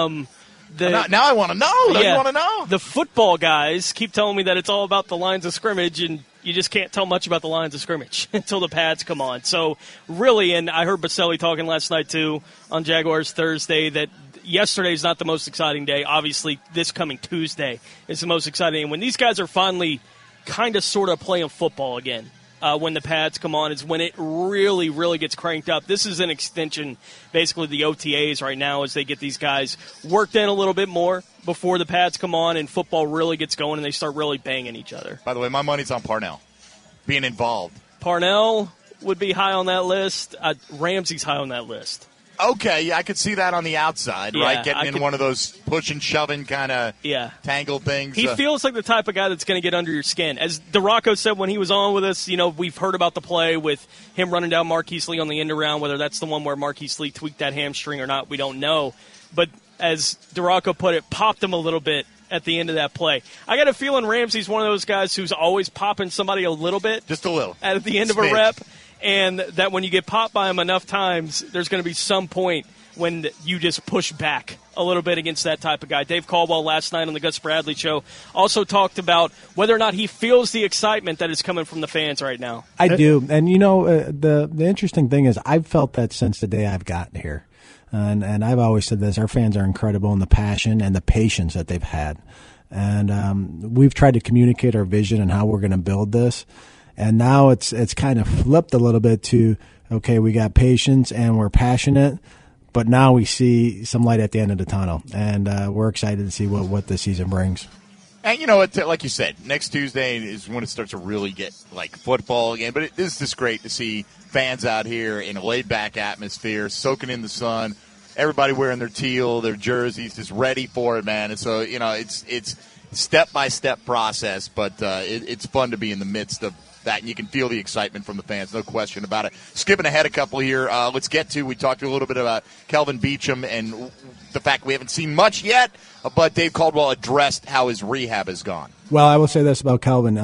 now I want to know. You want to know. The football guys keep telling me that it's all about the lines of scrimmage, and you just can't tell much about the lines of scrimmage until the pads come on. So really, and I heard Baselli talking last night too on Jaguars Thursday, that yesterday's not the most exciting day. Obviously, this coming Tuesday is the most exciting. And when these guys are finally kind of sort of playing football again, when the pads come on, is when it really, really gets cranked up. This is an extension, basically, the OTAs right now, as they get these guys worked in a little bit more before the pads come on and football really gets going and they start really banging each other. By the way, my money's on Parnell being involved. Parnell would be high on that list. Ramsey's high on that list. Okay, I could see that on the outside, right? Getting in one of those push and shoving kind of tangled things. He feels like the type of guy that's going to get under your skin. As DeRocco said when he was on with us, we've heard about the play with him running down Marquise Lee on the end around. Whether that's the one where Marquise Lee tweaked that hamstring or not, we don't know. But as DeRocco put it, popped him a little bit at the end of that play. I got a feeling Ramsey's one of those guys who's always popping somebody a little bit. Just a little. At the end of a rep. And that when you get popped by him enough times, there's going to be some point when you just push back a little bit against that type of guy. Dave Caldwell last night on the Gus Bradley show also talked about whether or not he feels the excitement that is coming from the fans right now. I do. And, the interesting thing is I've felt that since the day I've gotten here. And I've always said this, our fans are incredible in the passion and the patience that they've had. And we've tried to communicate our vision and how we're going to build this. And now it's kind of flipped a little bit to, okay, we got patience and we're passionate, but now we see some light at the end of the tunnel. And we're excited to see what this season brings. And you know what, like you said, next Tuesday is when it starts to really get like football again. But it is just great to see fans out here in a laid-back atmosphere, soaking in the sun, everybody wearing their teal, their jerseys, just ready for it, man. And so, it's step-by-step process, but it's fun to be in the midst of that, and you can feel the excitement from the fans, no question about it. Skipping ahead a couple here, let's get to, we talked a little bit about Kelvin Beachum and the fact we haven't seen much yet, but Dave Caldwell addressed how his rehab has gone. Well, I will say this about Kelvin.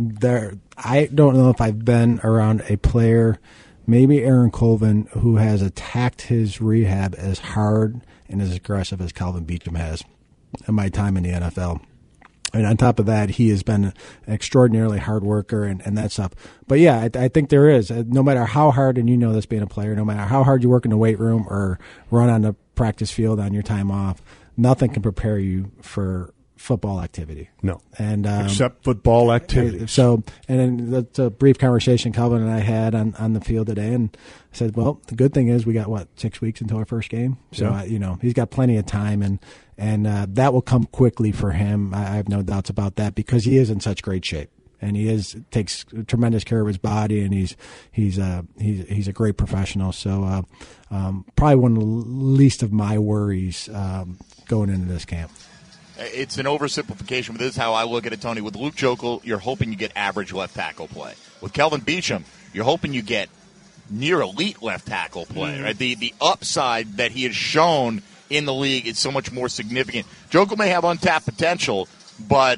I don't know if I've been around a player, maybe Aaron Colvin, who has attacked his rehab as hard and as aggressive as Kelvin Beachum has in my time in the NFL. And on top of that, he has been an extraordinarily hard worker and that stuff. But, yeah, I think there is. No matter how hard, and you know this being a player, no matter how hard you work in the weight room or run on the practice field on your time off, nothing can prepare you for football activity. No. And except football activity. So, and then that's a brief conversation Calvin and I had on the field today, and I said, well, the good thing is we got, 6 weeks until our first game? So, Yeah. He's got plenty of time, and that will come quickly for him. I have no doubts about that because he is in such great shape. And he takes tremendous care of his body, and he's a great professional. So probably one of the least of my worries going into this camp. It's an oversimplification, but this is how I look at it, Tony. With Luke Joeckel, you're hoping you get average left tackle play. With Kelvin Beachum, you're hoping you get near elite left tackle play. Right? The upside that he has shown in the league is so much more significant. Joeckel may have untapped potential, but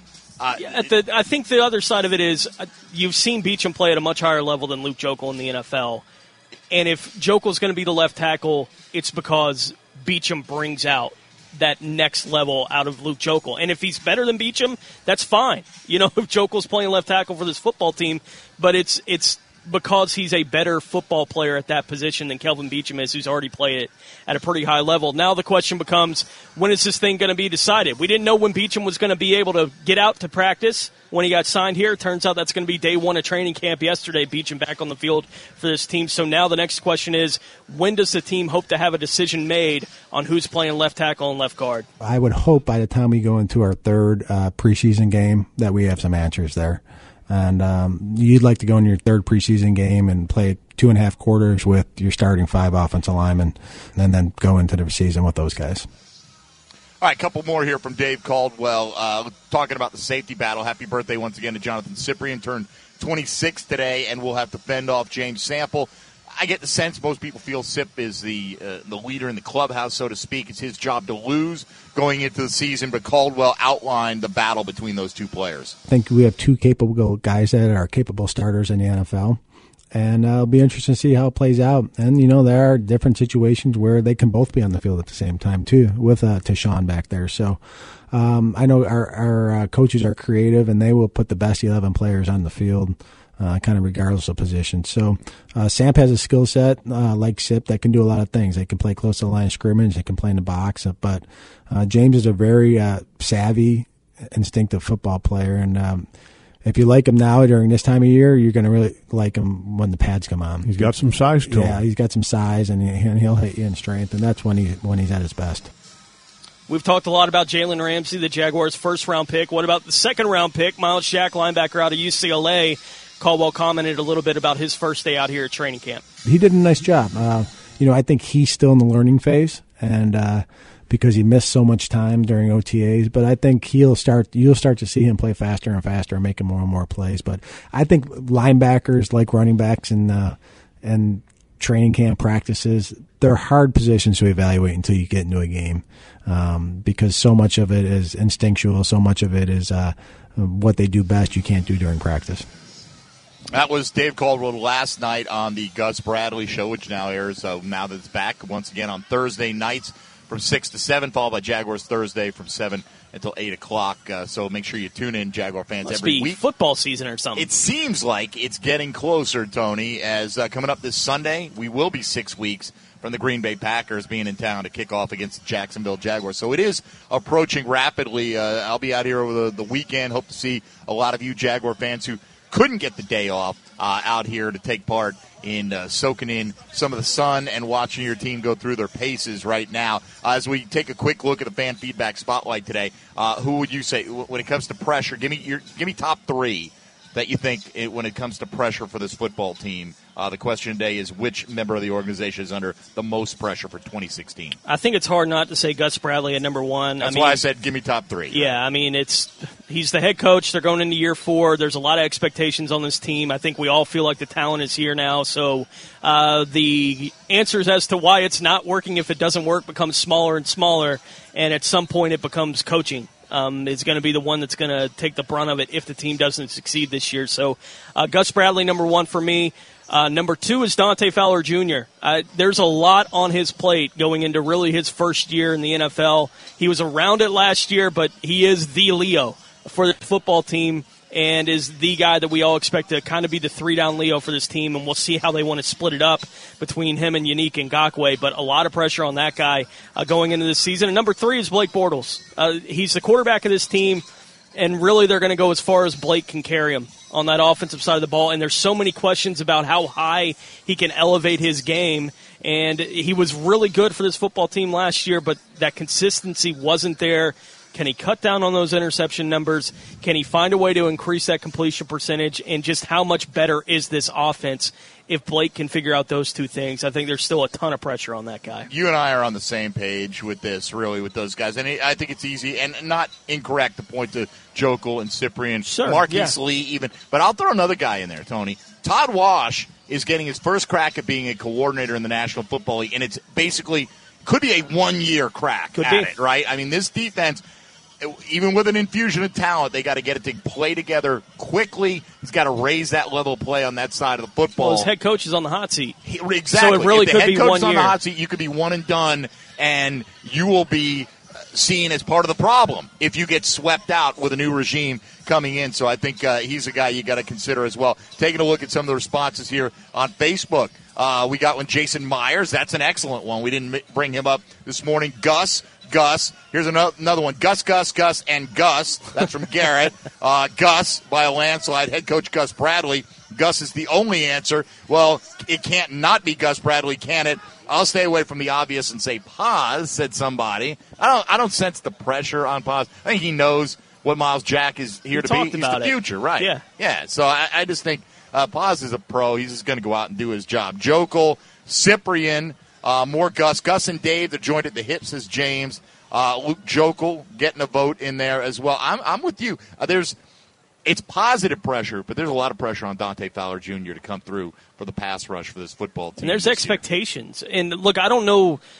I think the other side of it is you've seen Beachum play at a much higher level than Luke Joeckel in the NFL. And if Joeckel's going to be the left tackle, it's because Beachum brings out that next level out of Luke Joeckel. And if he's better than Beachum, that's fine. If Jokel's playing left tackle for this football team, but it's because he's a better football player at that position than Kelvin Beachum is, who's already played it at a pretty high level. Now the question becomes, when is this thing going to be decided? We didn't know when Beachum was going to be able to get out to practice when he got signed here. It turns out that's going to be day one of training camp yesterday, Beachum back on the field for this team. So now the next question is, when does the team hope to have a decision made on who's playing left tackle and left guard? I would hope by the time we go into our third preseason game that we have some answers there. And you'd like to go in your third preseason game and play 2.5 quarters with your starting 5 offensive linemen, and then go into the season with those guys. All right, a couple more here from Dave Caldwell, talking about the safety battle. Happy birthday once again to Jonathan Cyprien, turned 26 today, and we'll have to fend off James Sample. I get the sense most people feel Sip is the leader in the clubhouse, so to speak. It's his job to lose going into the season, but Caldwell outlined the battle between those two players. I think we have two capable guys that are capable starters in the NFL, and it'll be interesting to see how it plays out. And, there are different situations where they can both be on the field at the same time, too, with Tashawn back there. So I know our coaches are creative, and they will put the best 11 players on the field, kind of regardless of position. So Samp has a skill set like Sip that can do a lot of things. They can play close to the line of scrimmage. They can play in the box. But James is a very savvy, instinctive football player. And if you like him now during this time of year, you're going to really like him when the pads come on. He's got some size to him. Yeah, he's got some size, and he'll hit you in strength. And that's when he's at his best. We've talked a lot about Jalen Ramsey, the Jaguars' first-round pick. What about the second-round pick, Miles Jack, linebacker out of UCLA? Caldwell commented a little bit about his first day out here at training camp. He did a nice job. I think he's still in the learning phase, and because he missed so much time during OTAs. But I think you'll start to see him play faster and faster and making more and more plays. But I think linebackers, like running backs and training camp practices, they're hard positions to evaluate until you get into a game, because so much of it is instinctual, so much of it is what they do best you can't do during practice. That was Dave Caldwell last night on the Gus Bradley Show, which now airs now that it's back once again on Thursday nights from 6 to 7, followed by Jaguars Thursday from 7 until 8 o'clock. So make sure you tune in, Jaguar fans, every week. Football season or something. It seems like it's getting closer, Tony, as coming up this Sunday, we will be 6 weeks from the Green Bay Packers being in town to kick off against the Jacksonville Jaguars. So it is approaching rapidly. I'll be out here over the weekend. Hope to see a lot of you Jaguar fans who couldn't get the day off out here to take part in soaking in some of the sun and watching your team go through their paces right now. As we take a quick look at the fan feedback spotlight today, who would you say, when it comes to pressure, give me top 3 that you think when it comes to pressure for this football team? The question today is, which member of the organization is under the most pressure for 2016? I think it's hard not to say Gus Bradley at number 1. That's why I said give me top 3. Yeah, he's the head coach. They're going into year 4. There's a lot of expectations on this team. I think we all feel like the talent is here now. So the answers as to why it's not working, if it doesn't work, becomes smaller and smaller. And at some point it becomes coaching. Is going to be the one that's going to take the brunt of it if the team doesn't succeed this year. So Gus Bradley, number 1 for me. Number 2 is Dante Fowler Jr. There's a lot on his plate going into really his first year in the NFL. He was around it last year, but he is the Leo for the football team. and is the guy that we all expect to kind of be the three-down Leo for this team, and we'll see how they want to split it up between him and Yannick Ngakoue. But a lot of pressure on that guy going into this season. And number 3 is Blake Bortles. He's the quarterback of this team, and really they're going to go as far as Blake can carry him on that offensive side of the ball. And there's so many questions about how high he can elevate his game. And he was really good for this football team last year, but that consistency wasn't there. Can he cut down on those interception numbers? Can he find a way to increase that completion percentage? And just how much better is this offense if Blake can figure out those two things? I think there's still a ton of pressure on that guy. You and I are on the same page with this, really, with those guys. And I think it's easy and not incorrect to point to Jokel and Cyprien, Marquise Lee even. But I'll throw another guy in there, Tony. Todd Wash is getting his first crack at being a coordinator in the National Football League, and it's basically could be a one-year crack at it, right? I mean, this defense, even with an infusion of talent, they got to get it to play together quickly. He's got to raise that level of play on that side of the football. Well, his head coach is on the hot seat. Exactly. So it really could be 1 year. If the head coach is on the hot seat, you could be one and done, and you will be seen as part of the problem if you get swept out with a new regime coming in. So I think he's a guy you got to consider as well. Taking a look at some of the responses here on Facebook. We got one, Jason Myers. That's an excellent one. We didn't bring him up this morning. Gus. Here's another one. Gus, and Gus. That's from Garrett. Gus, by a landslide. Head coach Gus Bradley. Gus is the only answer. Well, it can't not be Gus Bradley, can it? I'll stay away from the obvious and say Paz, said somebody. I don't sense the pressure on Paz. I think he knows what Miles Jack is here to be. He's the future, right? Yeah. So I just think Paz is a pro. He's just going to go out and do his job. Jokel, Cyprien, more Gus and Dave. They're joined at the hip, says James. Luke Jokel getting a vote in there as well. I'm with you. It's positive pressure, but there's a lot of pressure on Dante Fowler Jr. to come through for the pass rush for this football team. And there's expectations. And look, I don't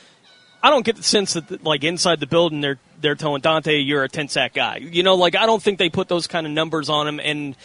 get the sense that like inside the building they're telling Dante you're a 10-sack guy. I don't think they put those kind of numbers on him, and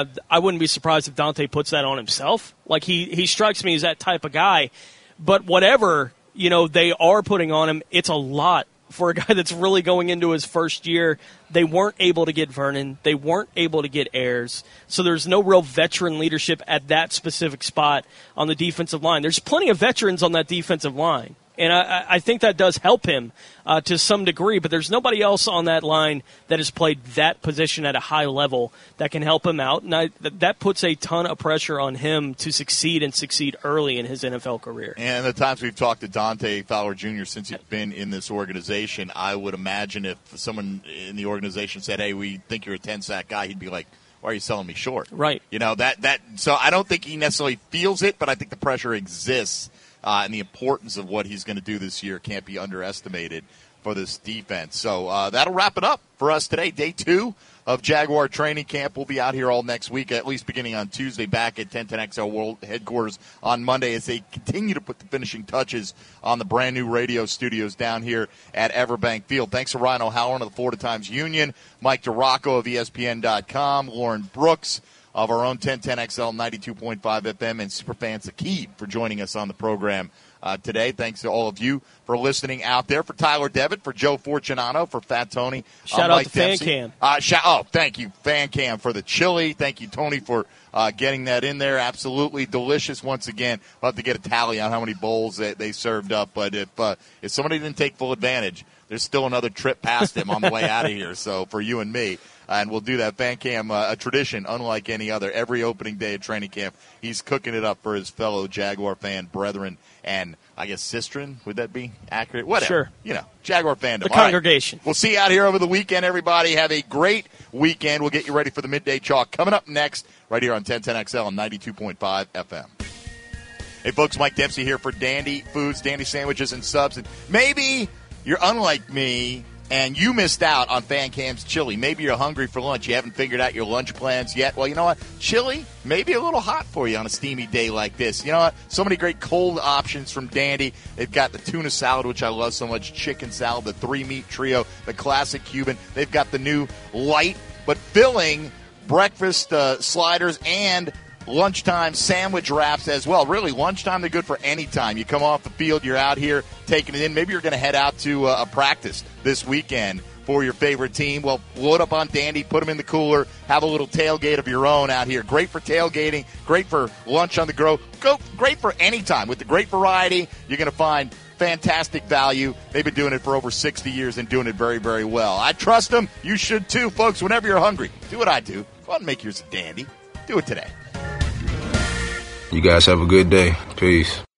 I wouldn't be surprised if Dante puts that on himself. Like he strikes me as that type of guy. But whatever, they are putting on him, it's a lot for a guy that's really going into his first year. They weren't able to get Vernon. They weren't able to get Ayers. So there's no real veteran leadership at that specific spot on the defensive line. There's plenty of veterans on that defensive line. And I think that does help him to some degree, but there's nobody else on that line that has played that position at a high level that can help him out. And that puts a ton of pressure on him to succeed and succeed early in his NFL career. And the times we've talked to Dante Fowler Jr. since he's been in this organization, I would imagine if someone in the organization said, hey, we think you're a 10-sack guy, he'd be like, why are you selling me short? Right. So I don't think he necessarily feels it, but I think the pressure exists. And the importance of what he's going to do this year can't be underestimated for this defense. So that'll wrap it up for us today. Day 2 of Jaguar training camp. We'll be out here all next week, at least beginning on Tuesday, back at 1010XL World headquarters on Monday as they continue to put the finishing touches on the brand-new radio studios down here at Everbank Field. Thanks to Ryan O'Halloran of the Florida Times-Union, Mike DeRocco of ESPN.com, Lauren Brooks of our own 1010XL 92.5 FM, and Superfan Saqib for joining us on the program today. Thanks to all of you for listening out there. For Tyler Devitt, for Joe Fortunato, for Fat Tony. Shout out to FanCam. Thank you, FanCam, for the chili. Thank you, Tony, for getting that in there. Absolutely delicious once again. We'll have to get a tally on how many bowls that they served up. But if somebody didn't take full advantage, there's still another trip past him on the way out of here. So for you and me. And we'll do that. FanCam, a tradition unlike any other. Every opening day of training camp, he's cooking it up for his fellow Jaguar fan brethren. And I guess Sistren, would that be accurate? Whatever. Sure. Jaguar fandom. The congregation. Right. We'll see you out here over the weekend, everybody. Have a great weekend. We'll get you ready for the midday chalk coming up next right here on 1010XL on 92.5 FM. Hey, folks, Mike Dempsey here for Dandy Foods, Dandy Sandwiches and Subs. And maybe you're unlike me and you missed out on FanCam's chili. Maybe you're hungry for lunch. You haven't figured out your lunch plans yet. Well, you know what? Chili may be a little hot for you on a steamy day like this. You know what? So many great cold options from Dandy. They've got the tuna salad, which I love so much, chicken salad, the 3-meat trio, the classic Cuban. They've got the new light but filling breakfast sliders and lunchtime sandwich wraps as well. Really, lunchtime, they're good for any time. You come off the field, you're out here taking it in. Maybe you're going to head out to a practice this weekend for your favorite team. Well, load up on Dandy, put them in the cooler, have a little tailgate of your own out here. Great for tailgating, great for lunch on the go, great for any time. With the great variety, you're going to find fantastic value. They've been doing it for over 60 years and doing it very, very well. I trust them. You should too, folks. Whenever you're hungry, do what I do. Go out and make yours a Dandy. Do it today. You guys have a good day. Peace.